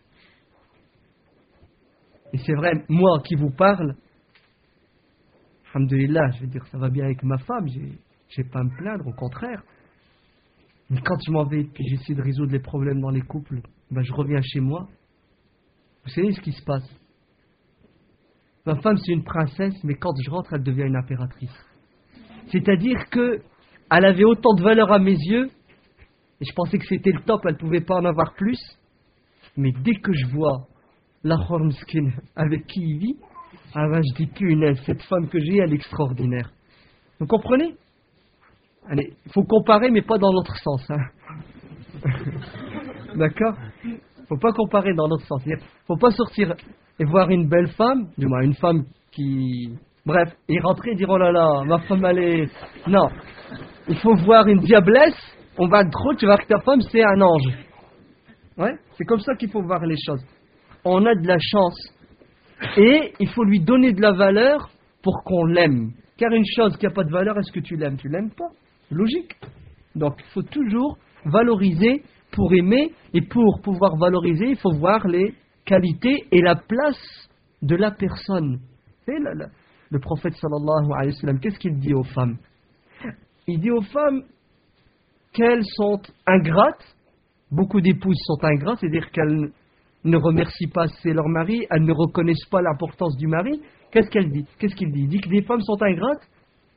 Et c'est vrai, moi qui vous parle, alhamdoulilah, je veux dire, ça va bien avec ma femme, j'ai pas à me plaindre, au contraire. Mais quand je m'en vais et puis j'essaie de résoudre les problèmes dans les couples, je reviens chez moi. Vous savez ce qui se passe? Ma femme, c'est une princesse, mais quand je rentre, elle devient une impératrice. C'est-à-dire que elle avait autant de valeur à mes yeux, et je pensais que c'était le top, elle ne pouvait pas en avoir plus. Mais dès que je vois la Hormskin avec qui il vit, je dis punaise, cette femme que j'ai, elle est extraordinaire. Vous comprenez? Allez, il faut comparer, mais pas dans l'autre sens. Hein. D'accord? Il ne faut pas comparer dans l'autre sens. Il ne faut pas sortir et voir une belle femme, du moins une femme qui... Bref, et rentrer et dire, oh là là, ma femme, elle est... Non. Il faut voir une diablesse, on va trop, tu vas voir que ta femme, c'est un ange. Ouais? C'est comme ça qu'il faut voir les choses. On a de la chance Et il faut lui donner de la valeur pour qu'on l'aime. Car une chose qui n'a pas de valeur, est-ce que tu l'aimes? Tu l'aimes pas. Logique. Donc il faut toujours valoriser pour aimer, et pour pouvoir valoriser, il faut voir les qualités et la place de la personne. Et le prophète sallallahu alayhi wa sallam, qu'est-ce qu'il dit aux femmes? Il dit aux femmes qu'elles sont ingrates. Beaucoup d'épouses sont ingrates, c'est-à-dire qu'elles ne remercient pas assez leur mari, elles ne reconnaissent pas l'importance du mari. Qu'est-ce qu'elle dit? Qu'est-ce qu'il dit? Il dit que les femmes sont ingrates.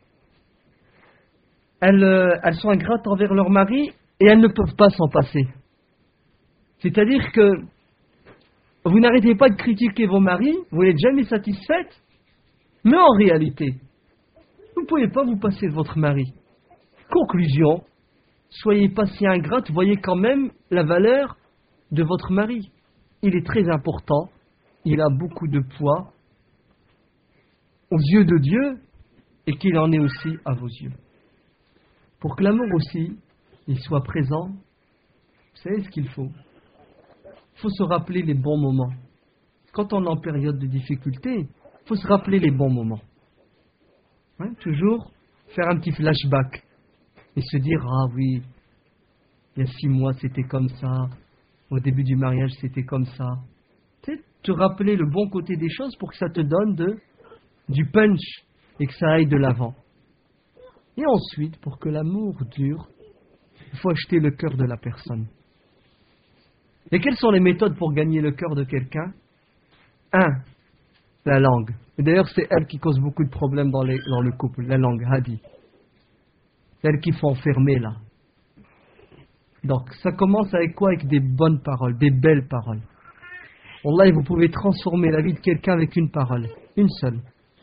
Elles sont ingrates envers leur mari et elles ne peuvent pas s'en passer. C'est-à-dire que vous n'arrêtez pas de critiquer vos maris, vous n'êtes jamais satisfaite, mais en réalité, vous ne pouvez pas vous passer de votre mari. Conclusion, soyez pas si ingrate, voyez quand même la valeur de votre mari. Il est très important, il a beaucoup de poids aux yeux de Dieu et qu'il en est aussi à vos yeux. Pour que l'amour aussi, il soit présent, vous savez ce qu'il faut? Il faut se rappeler les bons moments. Quand on est en période de difficulté, il faut se rappeler les bons moments. Ouais, toujours faire un petit flashback et se dire, ah oui, il y a 6 mois c'était comme ça, au début du mariage c'était comme ça. Tu sais, te rappeler le bon côté des choses pour que ça te donne du punch et que ça aille de l'avant. Et ensuite, pour que l'amour dure, il faut acheter le cœur de la personne. Et quelles sont les méthodes pour gagner le cœur de quelqu'un? 1. La langue. Et d'ailleurs, c'est elle qui cause beaucoup de problèmes dans le couple, la langue, hadi. C'est elle qui faut enfermer là. Donc, ça commence avec quoi? Avec des bonnes paroles, des belles paroles. Wallah, vous pouvez transformer la vie de quelqu'un avec une parole, une seule.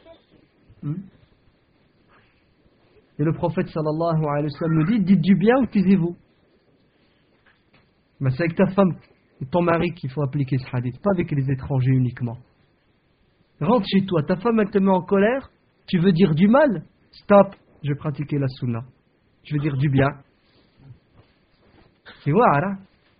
Et le prophète sallallahu alayhi wa sallam nous dit, dites du bien ou taisez-vous. Mais c'est avec ta femme et ton mari qu'il faut appliquer ce hadith, pas avec les étrangers uniquement. Rentre chez toi, ta femme elle te met en colère, tu veux dire du mal? Stop, je vais pratiquer la sunna. Je veux dire du bien. Tu vois, là.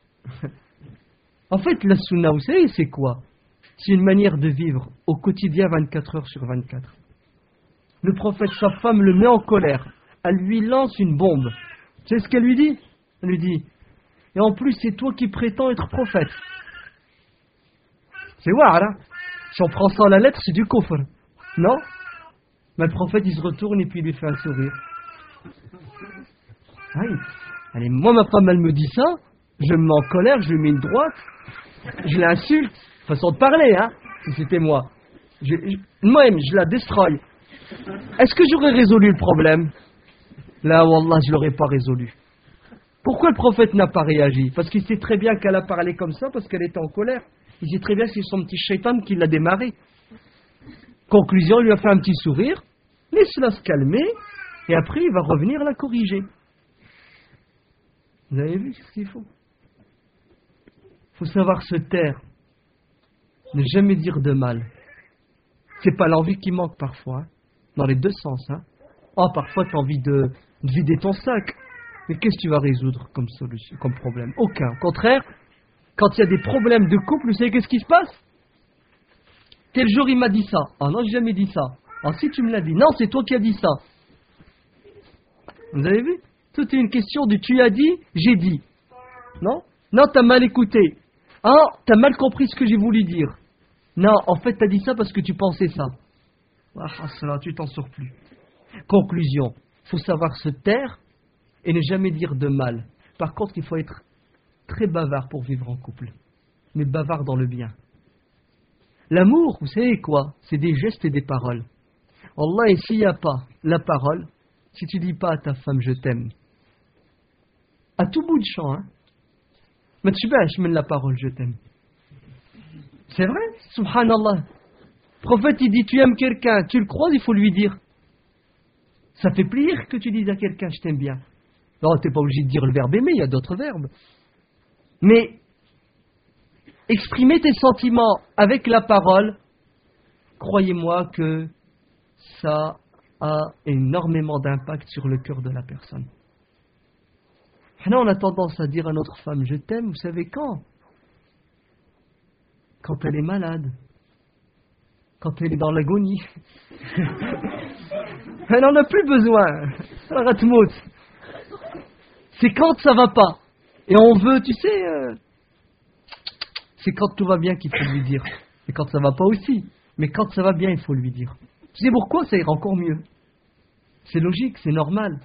En fait, la sunna, vous savez, c'est quoi? C'est une manière de vivre au quotidien 24 heures sur 24. Le prophète, sa femme le met en colère. Elle lui lance une bombe. Tu sais ce qu'elle lui dit? Elle lui dit, et en plus, c'est toi qui prétends être prophète. C'est vrai, là. Si on prend ça à la lettre, c'est du kufr. Non? Mais le prophète, il se retourne et puis il lui fait un sourire. Aïe. Allez, moi, ma femme, elle me dit ça. Je me mets en colère, je lui mets une droite. Je l'insulte. Façon de parler, hein. Si c'était moi. Moi-même, je la destroy. Est-ce que j'aurais résolu le problème? Là, wallah, je ne l'aurais pas résolu. Pourquoi le prophète n'a pas réagi? Parce qu'il sait très bien qu'elle a parlé comme ça, parce qu'elle était en colère. Il sait très bien que c'est son petit shaitan qui l'a démarré. Conclusion, il lui a fait un petit sourire, laisse-la se calmer, et après il va revenir la corriger. Vous avez vu ce qu'il faut? Il faut savoir se taire, ne jamais dire de mal. C'est pas l'envie qui manque parfois, hein, dans les deux sens. Hein. Oh, parfois tu as envie de vider ton sac. Mais qu'est-ce que tu vas résoudre comme solution, comme problème? Aucun. Au contraire, quand il y a des problèmes de couple, vous savez qu'est-ce qui se passe? Quel jour il m'a dit ça? Ah non, j'ai jamais dit ça. Ah si, tu me l'as dit. Non, c'est toi qui as dit ça. Vous avez vu? Tout est une question de tu as dit, j'ai dit. Non? Non, t'as mal écouté. Ah, t'as mal compris ce que j'ai voulu dire. Non, en fait, t'as dit ça parce que tu pensais ça. Ah, ça, tu t'en sors plus. Conclusion, il faut savoir se taire et ne jamais dire de mal. Par contre, il faut être très bavard pour vivre en couple. Mais bavard dans le bien. L'amour, vous savez quoi? C'est des gestes et des paroles. Allah, et s'il n'y a pas la parole, si tu dis pas à ta femme je t'aime, à tout bout de champ, hein, mais tu sais, je mets la parole je t'aime. C'est vrai? Subhanallah. Le prophète, il dit tu aimes quelqu'un, tu le croises, il faut lui dire. Ça fait plaisir que tu dises à quelqu'un je t'aime bien. Non, tu n'es pas obligé de dire le verbe aimer, il y a d'autres verbes. Mais exprimer tes sentiments avec la parole, croyez-moi que ça a énormément d'impact sur le cœur de la personne. Là, on a tendance à dire à notre femme je t'aime, vous savez quand? Quand elle est malade. quand elle est dans l'agonie. Elle n'en a plus besoin. C'est quand ça va pas. Et on veut, tu sais, c'est quand tout va bien qu'il faut lui dire. Et quand ça va pas aussi. Mais quand ça va bien, il faut lui dire. Tu sais pourquoi? Ça ira encore mieux. C'est logique, c'est normal.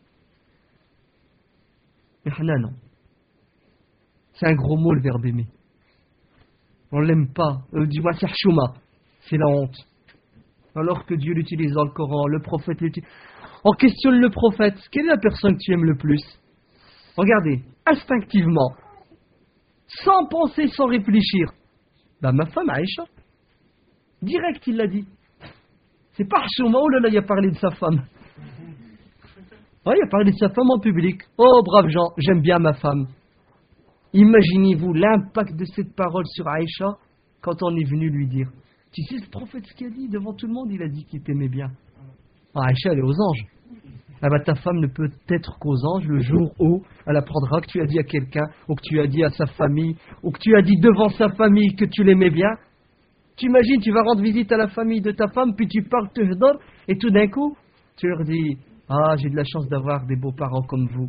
Mais non. C'est un gros mot, le verbe aimer. On l'aime pas. Dis-moi, c'est chouma. C'est la honte. Alors que Dieu l'utilise dans le Coran, le prophète l'utilise. On questionne le prophète. Quelle est la personne que tu aimes le plus? Regardez, instinctivement, sans penser, sans réfléchir. Bah, ma femme, Aïcha. Direct, il l'a dit. C'est pas chouma. Oh là là, il a parlé de sa femme. Ouais, il a parlé de sa femme en public. Oh, braves gens, j'aime bien ma femme. Imaginez-vous l'impact de cette parole sur Aïcha quand on est venu lui dire. Tu sais, le prophète, ce qu'il a dit devant tout le monde, il a dit qu'il t'aimait bien. Ah, Aïcha, elle est aux anges. Ah bah, ta femme ne peut être qu'aux anges le jour où elle apprendra que tu as dit à quelqu'un, ou que tu as dit à sa famille, ou que tu as dit devant sa famille que tu l'aimais bien. Tu imagines, tu vas rendre visite à la famille de ta femme, puis tu parles, tu dors, et tout d'un coup, tu leur dis, ah, j'ai de la chance d'avoir des beaux-parents comme vous.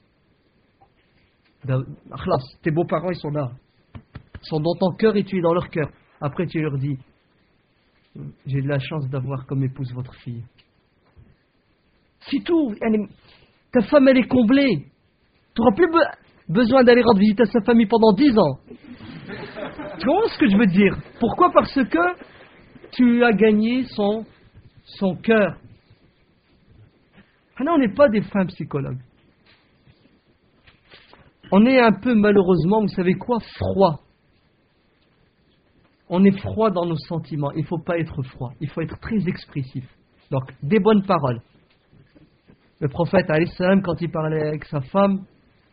Tes beaux-parents, ils sont là. Ils sont dans ton cœur et tu es dans leur cœur. Après, tu leur dis, j'ai de la chance d'avoir comme épouse votre fille. C'est tout. Ta femme, elle est comblée. Tu n'auras plus besoin d'aller rendre visite à sa famille pendant 10 ans. Tu comprends ce que je veux dire? Pourquoi? Parce que tu as gagné son cœur. Ah non, on n'est pas des fins psychologues. On est un peu, malheureusement, vous savez quoi? Froid. On est froid dans nos sentiments. Il ne faut pas être froid. Il faut être très expressif. Donc, des bonnes paroles. Le prophète, alayhi salam, quand il parlait avec sa femme,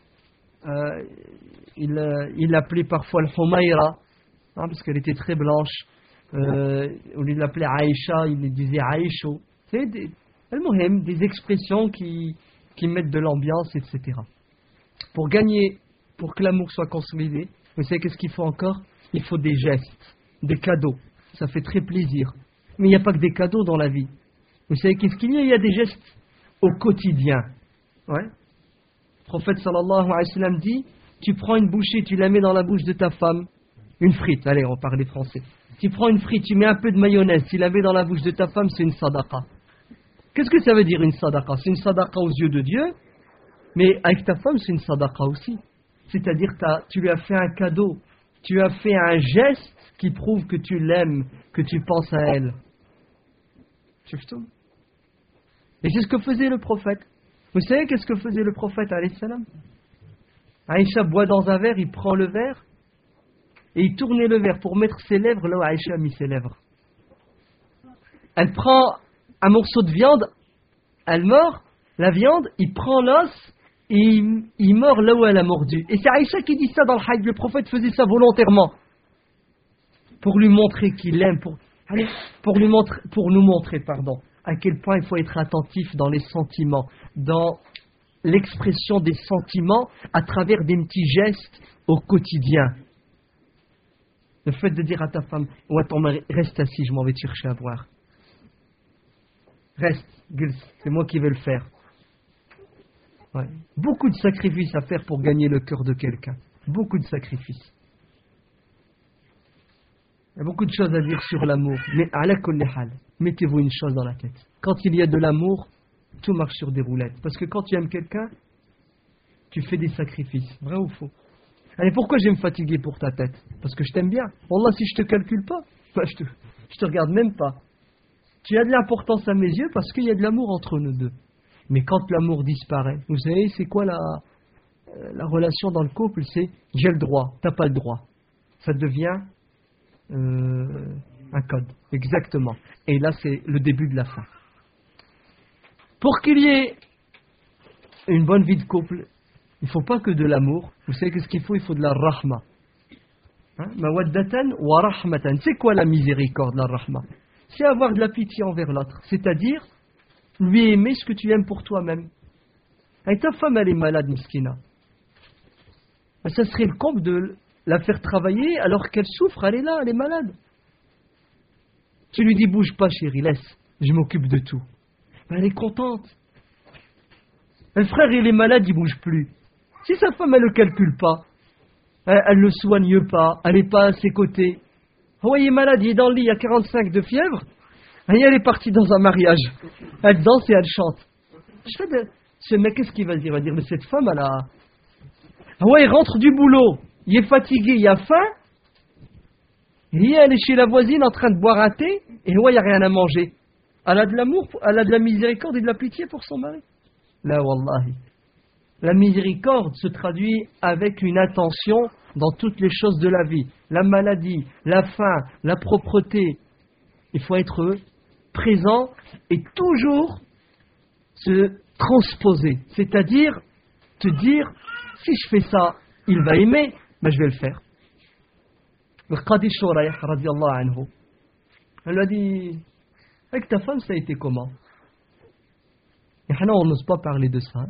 il l'appelait parfois le Humayra, hein, parce qu'elle était très blanche. Au lieu de l'appeler Aïcha, il lui disait Aïcho. C'est des expressions qui mettent de l'ambiance, etc. Pour gagner, pour que l'amour soit consolidé, vous savez qu'est-ce qu'il faut encore? Il faut des gestes, des cadeaux. Ça fait très plaisir. Mais il n'y a pas que des cadeaux dans la vie. Vous savez qu'est-ce qu'il y a? Il y a des gestes au quotidien. Ouais. Le prophète sallallahu alayhi wa sallam dit, tu prends une bouchée, tu la mets dans la bouche de ta femme, une frite, allez, on parle français. Tu prends une frite, tu mets un peu de mayonnaise, tu la mets dans la bouche de ta femme, c'est une sadaqa. Qu'est-ce que ça veut dire une sadaqa? C'est une sadaqa aux yeux de Dieu, mais avec ta femme, c'est une sadaqa aussi. C'est-à-dire, tu lui as fait un cadeau, tu as fait un geste qui prouve que tu l'aimes, que tu penses à elle. Tu vois tout? Et c'est ce que faisait le prophète. Vous savez qu'est-ce que faisait le prophète, alayhi salam? Aïcha boit dans un verre, il prend le verre, et il tournait le verre pour mettre ses lèvres là où Aïcha a mis ses lèvres. Elle prend un morceau de viande, elle mord la viande, il prend l'os, et il mord là où elle a mordu. Et c'est Aïcha qui dit ça dans le hadith. Le prophète faisait ça volontairement. Pour lui montrer qu'il l'aime, pour nous montrer, à quel point il faut être attentif dans les sentiments, dans l'expression des sentiments à travers des petits gestes au quotidien. Le fait de dire à ta femme, ouais, ton mari, reste assis, je m'en vais te chercher à boire. Reste, c'est moi qui vais le faire. Ouais. Beaucoup de sacrifices à faire pour gagner le cœur de quelqu'un. Beaucoup de sacrifices. Il y a beaucoup de choses à dire sur l'amour. Mais ala kulli hal, mettez-vous une chose dans la tête. Quand il y a de l'amour, tout marche sur des roulettes. Parce que quand tu aimes quelqu'un, tu fais des sacrifices. Vrai ou faux? Allez, pourquoi je vais me fatiguer pour ta tête? Parce que je t'aime bien. Wallah, si je te calcule pas, je te regarde même pas. Tu as de l'importance à mes yeux parce qu'il y a de l'amour entre nous deux. Mais quand l'amour disparaît, vous savez, c'est quoi la relation dans le couple? C'est j'ai le droit, t'as pas le droit. Ça devient un code. Exactement. Et là, c'est le début de la fin. Pour qu'il y ait une bonne vie de couple, il ne faut pas que de l'amour. Vous savez qu'est-ce qu'il faut? Il faut de la rahma. Mawaddatan wa rahmatan. C'est quoi la miséricorde, la rahma? C'est avoir de la pitié envers l'autre. C'est-à-dire, lui aimer ce que tu aimes pour toi-même. Et ta femme, elle est malade, miskina. Ça serait le comble de la faire travailler alors qu'elle souffre, elle est là, elle est malade. Tu lui dis bouge pas chérie, laisse, je m'occupe de tout. Ben, elle est contente. Le frère il est malade, il bouge plus. Si sa femme elle le calcule pas, elle le soigne pas, elle n'est pas à ses côtés. Oh, il est malade, il est dans le lit, il a 45 de fièvre. Et elle est partie dans un mariage. Elle danse et elle chante. Ce mec, qu'est-ce qu'il va dire? Il va dire, mais cette femme, elle a... Ah ouais, il rentre du boulot, il est fatigué, il a faim. Et elle est chez la voisine en train de boire un thé. Et ouais, il n'y a rien à manger. Elle a de l'amour, elle a de la miséricorde et de la pitié pour son mari. Là, wallahi. La miséricorde se traduit avec une attention dans toutes les choses de la vie. La maladie, la faim, la propreté. Il faut être présent et toujours se transposer. C'est-à-dire te dire, si je fais ça, il va aimer, ben je vais le faire. Le Qadi Shuraih, radiallahu anhu, elle lui a dit, avec ta femme, ça a été comment? Et maintenant, on n'ose pas parler de ça.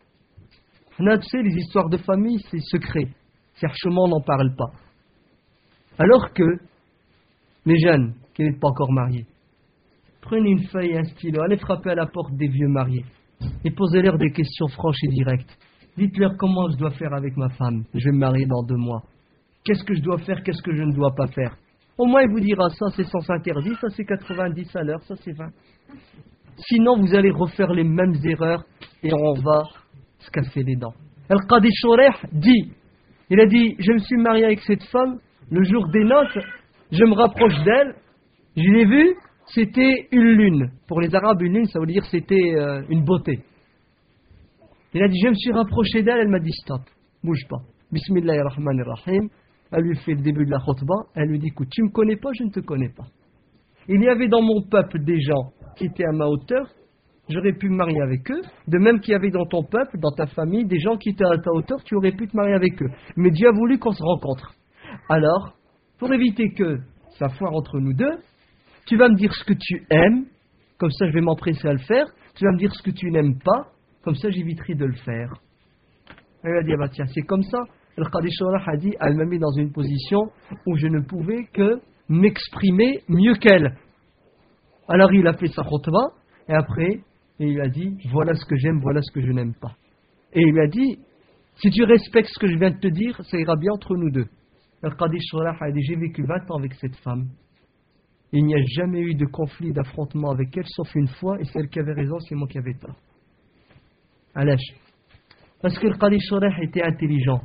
Tu sais, les histoires de famille, c'est secret. Cherchement, on n'en parle pas. Alors que les jeunes qui n'êtes pas encore mariés, prenez une feuille et un stylo, allez frapper à la porte des vieux mariés et posez-leur des questions franches et directes. Dites-leur comment je dois faire avec ma femme. Je vais me marier dans 2 mois. Qu'est-ce que je dois faire, qu'est-ce que je ne dois pas faire. Au moins, il vous dira ça, c'est sens interdit, ça c'est 90 à l'heure, ça c'est 20. Sinon, vous allez refaire les mêmes erreurs et on va se casser les dents. Al-Qadi Shuraih dit, il a dit, je me suis marié avec cette femme, le jour des noces, je me rapproche d'elle, je l'ai vue, c'était une lune. Pour les Arabes, une lune, ça veut dire c'était une beauté. Il a dit, je me suis rapproché d'elle, elle m'a dit stop, bouge pas. Bismillahirrahmanirrahim. Elle lui fait le début de la khutbah, elle lui dit, écoute, tu me connais pas, je ne te connais pas. Il y avait dans mon peuple des gens qui étaient à ma hauteur, j'aurais pu me marier avec eux. De même qu'il y avait dans ton peuple, dans ta famille, des gens qui étaient à ta hauteur, tu aurais pu te marier avec eux. Mais Dieu a voulu qu'on se rencontre. Alors, pour éviter que ça foire entre nous deux, tu vas me dire ce que tu aimes, comme ça je vais m'empresser à le faire. Tu vas me dire ce que tu n'aimes pas, comme ça j'éviterai de le faire. Elle a dit, ah bah tiens, c'est comme ça. Le Qadi Shuraih a dit, elle m'a mis dans une position où je ne pouvais que m'exprimer mieux qu'elle. Alors il a fait sa khutbah, et après, il a dit, voilà ce que j'aime, voilà ce que je n'aime pas. Et il a dit, si tu respectes ce que je viens de te dire, ça ira bien entre nous deux. Le Qadi Shuraih a dit, j'ai vécu 20 ans avec cette femme. Il n'y a jamais eu de conflit, d'affrontement avec elle, sauf une fois, et celle qui avait raison, c'est moi qui avais tort. Alach. Parce que le Qadi Shuraih était intelligent.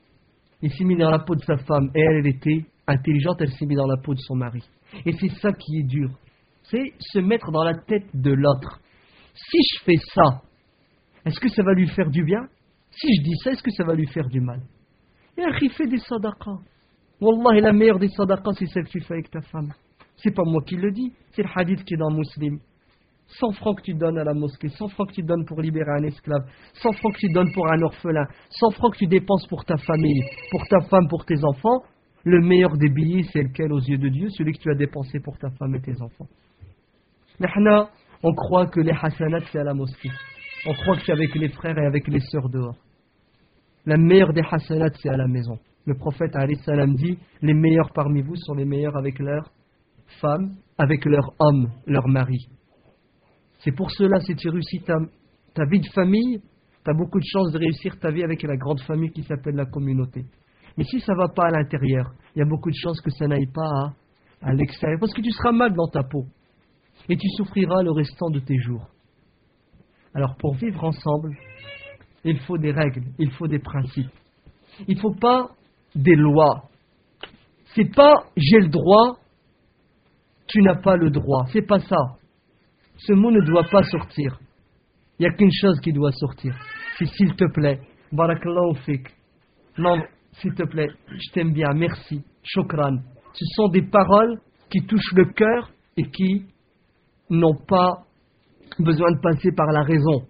Il s'est mis dans la peau de sa femme, et elle était intelligente, elle s'est mise dans la peau de son mari. Et c'est ça qui est dur. C'est se mettre dans la tête de l'autre. Si je fais ça, est-ce que ça va lui faire du bien? Si je dis ça, est-ce que ça va lui faire du mal? Et il fait des sadaqas. Wallah, la meilleure des sadaqas, c'est celle que tu fais avec ta femme. C'est pas moi qui le dis, c'est le hadith qui est dans Muslim. 100 francs que tu donnes à la mosquée, 100 francs que tu donnes pour libérer un esclave, 100 francs que tu donnes pour un orphelin, 100 francs que tu dépenses pour ta famille, pour ta femme, pour tes enfants, le meilleur des billets, c'est lequel aux yeux de Dieu? Celui que tu as dépensé pour ta femme et tes enfants. Maintenant, on croit que les hasanats, c'est à la mosquée. On croit que c'est avec les frères et avec les sœurs dehors. La meilleure des hasanats, c'est à la maison. Le prophète, alayhi salam, dit, les meilleurs parmi vous sont les meilleurs avec leurs femmes, avec leurs hommes, leurs maris. C'est pour cela, si tu réussis ta vie de famille, tu as beaucoup de chances de réussir ta vie avec la grande famille qui s'appelle la communauté. Mais si ça ne va pas à l'intérieur, il y a beaucoup de chances que ça n'aille pas à l'extérieur. Parce que tu seras mal dans ta peau. Et tu souffriras le restant de tes jours. Alors pour vivre ensemble, il faut des règles, il faut des principes. Il ne faut pas des lois. C'est pas j'ai le droit, tu n'as pas le droit. C'est pas ça. Ce mot ne doit pas sortir. Il n'y a qu'une chose qui doit sortir. C'est s'il te plaît. Barakallahu fik. Non, s'il te plaît, je t'aime bien, merci. Shukran. Ce sont des paroles qui touchent le cœur et qui n'ont pas besoin de passer par la raison.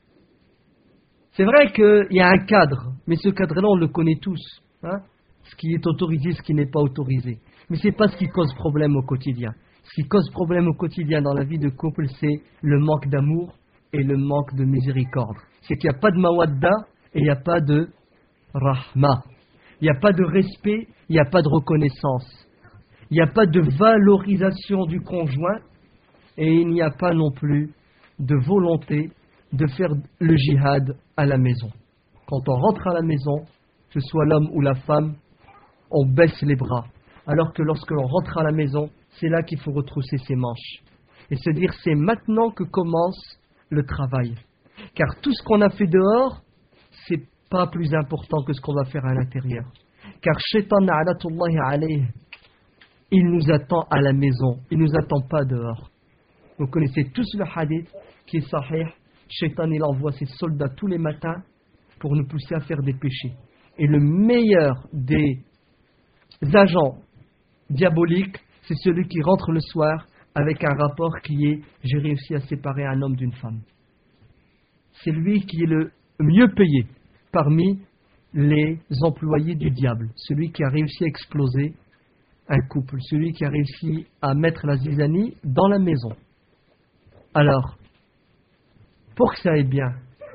C'est vrai qu'il y a un cadre, mais ce cadre-là, on le connaît tous. Hein? Ce qui est autorisé, ce qui n'est pas autorisé. Mais ce n'est pas ce qui cause problème au quotidien. Ce qui cause problème au quotidien dans la vie de couple, c'est le manque d'amour et le manque de miséricorde. C'est qu'il n'y a pas de mawadda et il n'y a pas de rahma. Il n'y a pas de respect, il n'y a pas de reconnaissance. Il n'y a pas de valorisation du conjoint et il n'y a pas non plus de volonté de faire le djihad à la maison. Quand on rentre à la maison, que ce soit l'homme ou la femme, on baisse les bras. Alors que lorsque l'on rentre à la maison, c'est là qu'il faut retrousser ses manches. Et se dire, c'est maintenant que commence le travail. Car tout ce qu'on a fait dehors, c'est pas plus important que ce qu'on va faire à l'intérieur. Car Shaitan na'latullahi alayhi, il nous attend à la maison, il nous attend pas dehors. Vous connaissez tous le hadith qui est sahih. Shaitan, il envoie ses soldats tous les matins pour nous pousser à faire des péchés. Et le meilleur des agents diaboliques, c'est celui qui rentre le soir avec un rapport qui est « j'ai réussi à séparer un homme d'une femme ». C'est lui qui est le mieux payé parmi les employés du diable. Celui qui a réussi à exploser un couple. Celui qui a réussi à mettre la zizanie dans la maison. Alors, pour que ça aille bien,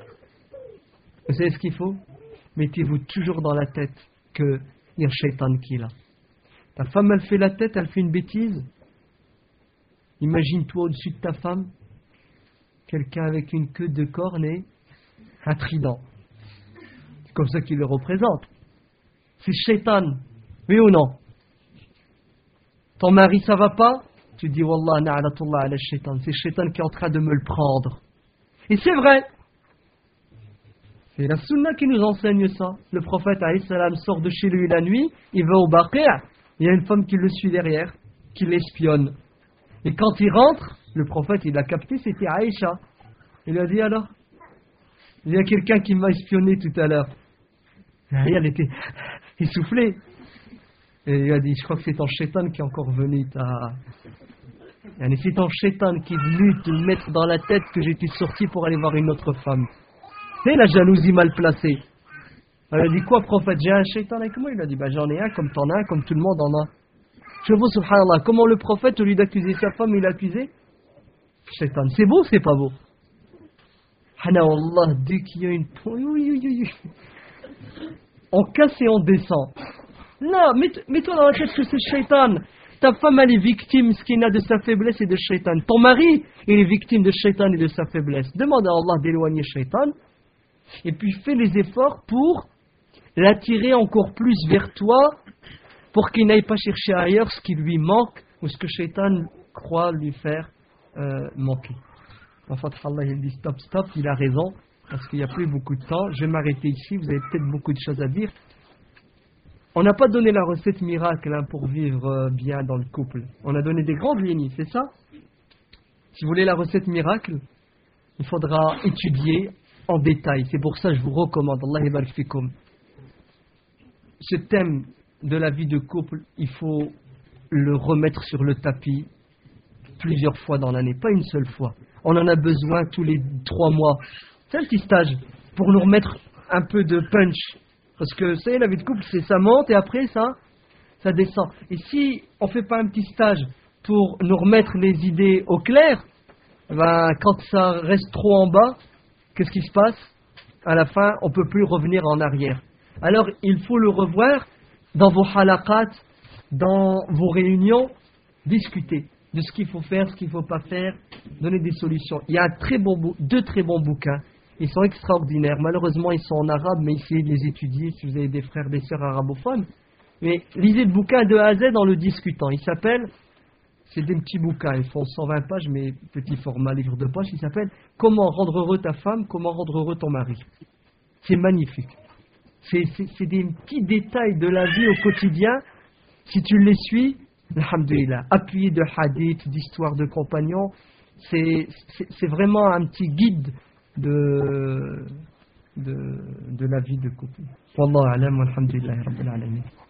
vous savez ce qu'il faut? Mettez-vous toujours dans la tête qu'il y a un shaitan qui est là. Ta femme, elle fait la tête, elle fait une bêtise. Imagine-toi au-dessus de ta femme, quelqu'un avec une queue de corne et un trident. C'est comme ça qu'il le représente. C'est shaitan, oui ou non? Ton mari, ça va pas? Tu dis, Wallah, na'alatullah ala shaitan. C'est shaitan qui est en train de me le prendre. Et c'est vrai. C'est la sunna qui nous enseigne ça. Le prophète alayhi salam sort de chez lui la nuit, il va au Baqi', il y a une femme qui le suit derrière, qui l'espionne. Et quand il rentre, le prophète il a capté, c'était Aïcha. Il lui a dit alors, il y a quelqu'un qui m'a espionné tout à l'heure. Et elle était essoufflée. Et il lui a dit, je crois que c'est ton shaitan qui est encore venu. C'est ton shaitan qui est venu te mettre dans la tête que j'étais sorti pour aller voir une autre femme. C'est la jalousie mal placée. Elle a dit quoi, prophète? J'ai un shaitan avec moi? Il a dit j'en ai un, comme t'en as un, comme tout le monde en a. Je vous, subhanallah, comment le prophète, au lieu d'accuser sa femme, il a accusé shaitan? C'est beau, c'est pas beau? Hana wallah, dès qu'il y a une. On casse et on descend. Non, mets-toi dans la tête que c'est shaitan. Ta femme, elle est victime, ce qu'il a de sa faiblesse et de shaitan. Ton mari, il est victime de shaitan et de sa faiblesse. Demande à Allah d'éloigner shaitan. Et puis fais les efforts pour l'attirer encore plus vers toi, pour qu'il n'aille pas chercher ailleurs ce qui lui manque ou ce que shaitan croit lui faire manquer. Enfin, Allah, il dit stop, il a raison, parce qu'il n'y a plus beaucoup de temps. Je vais m'arrêter ici, vous avez peut-être beaucoup de choses à dire. On n'a pas donné la recette miracle pour vivre bien dans le couple. On a donné des grandes lignes, c'est ça? Si vous voulez la recette miracle, il faudra étudier en détail. C'est pour ça que je vous recommande, Allah yabarak fikum. Ce thème de la vie de couple, il faut le remettre sur le tapis plusieurs fois dans l'année, pas une seule fois. On en a besoin tous les 3 mois. C'est un petit stage pour nous remettre un peu de punch. Parce que, vous savez, la vie de couple, c'est ça monte et après, ça descend. Et si on ne fait pas un petit stage pour nous remettre les idées au clair, quand ça reste trop en bas, qu'est-ce qui se passe? À la fin, on ne peut plus revenir en arrière. Alors, il faut le revoir dans vos halaqat, dans vos réunions, discuter de ce qu'il faut faire, ce qu'il ne faut pas faire, donner des solutions. Il y a deux très bons bouquins. Ils sont extraordinaires. Malheureusement, ils sont en arabe, mais essayez de les étudier si vous avez des frères, des sœurs arabophones. Mais lisez le bouquin de A à Z en le discutant. Il s'appelle, c'est des petits bouquins, ils font 120 pages, mais petit format livre de poche. Il s'appelle Comment rendre heureux ta femme, comment rendre heureux ton mari. C'est magnifique. C'est des petits détails de la vie au quotidien. Si tu les suis, alhamdoulilah, appuyé de hadiths, d'histoires de compagnons, c'est vraiment un petit guide de la vie de couple. Wallahu a'lam, walhamdulillahi rabbil alamin.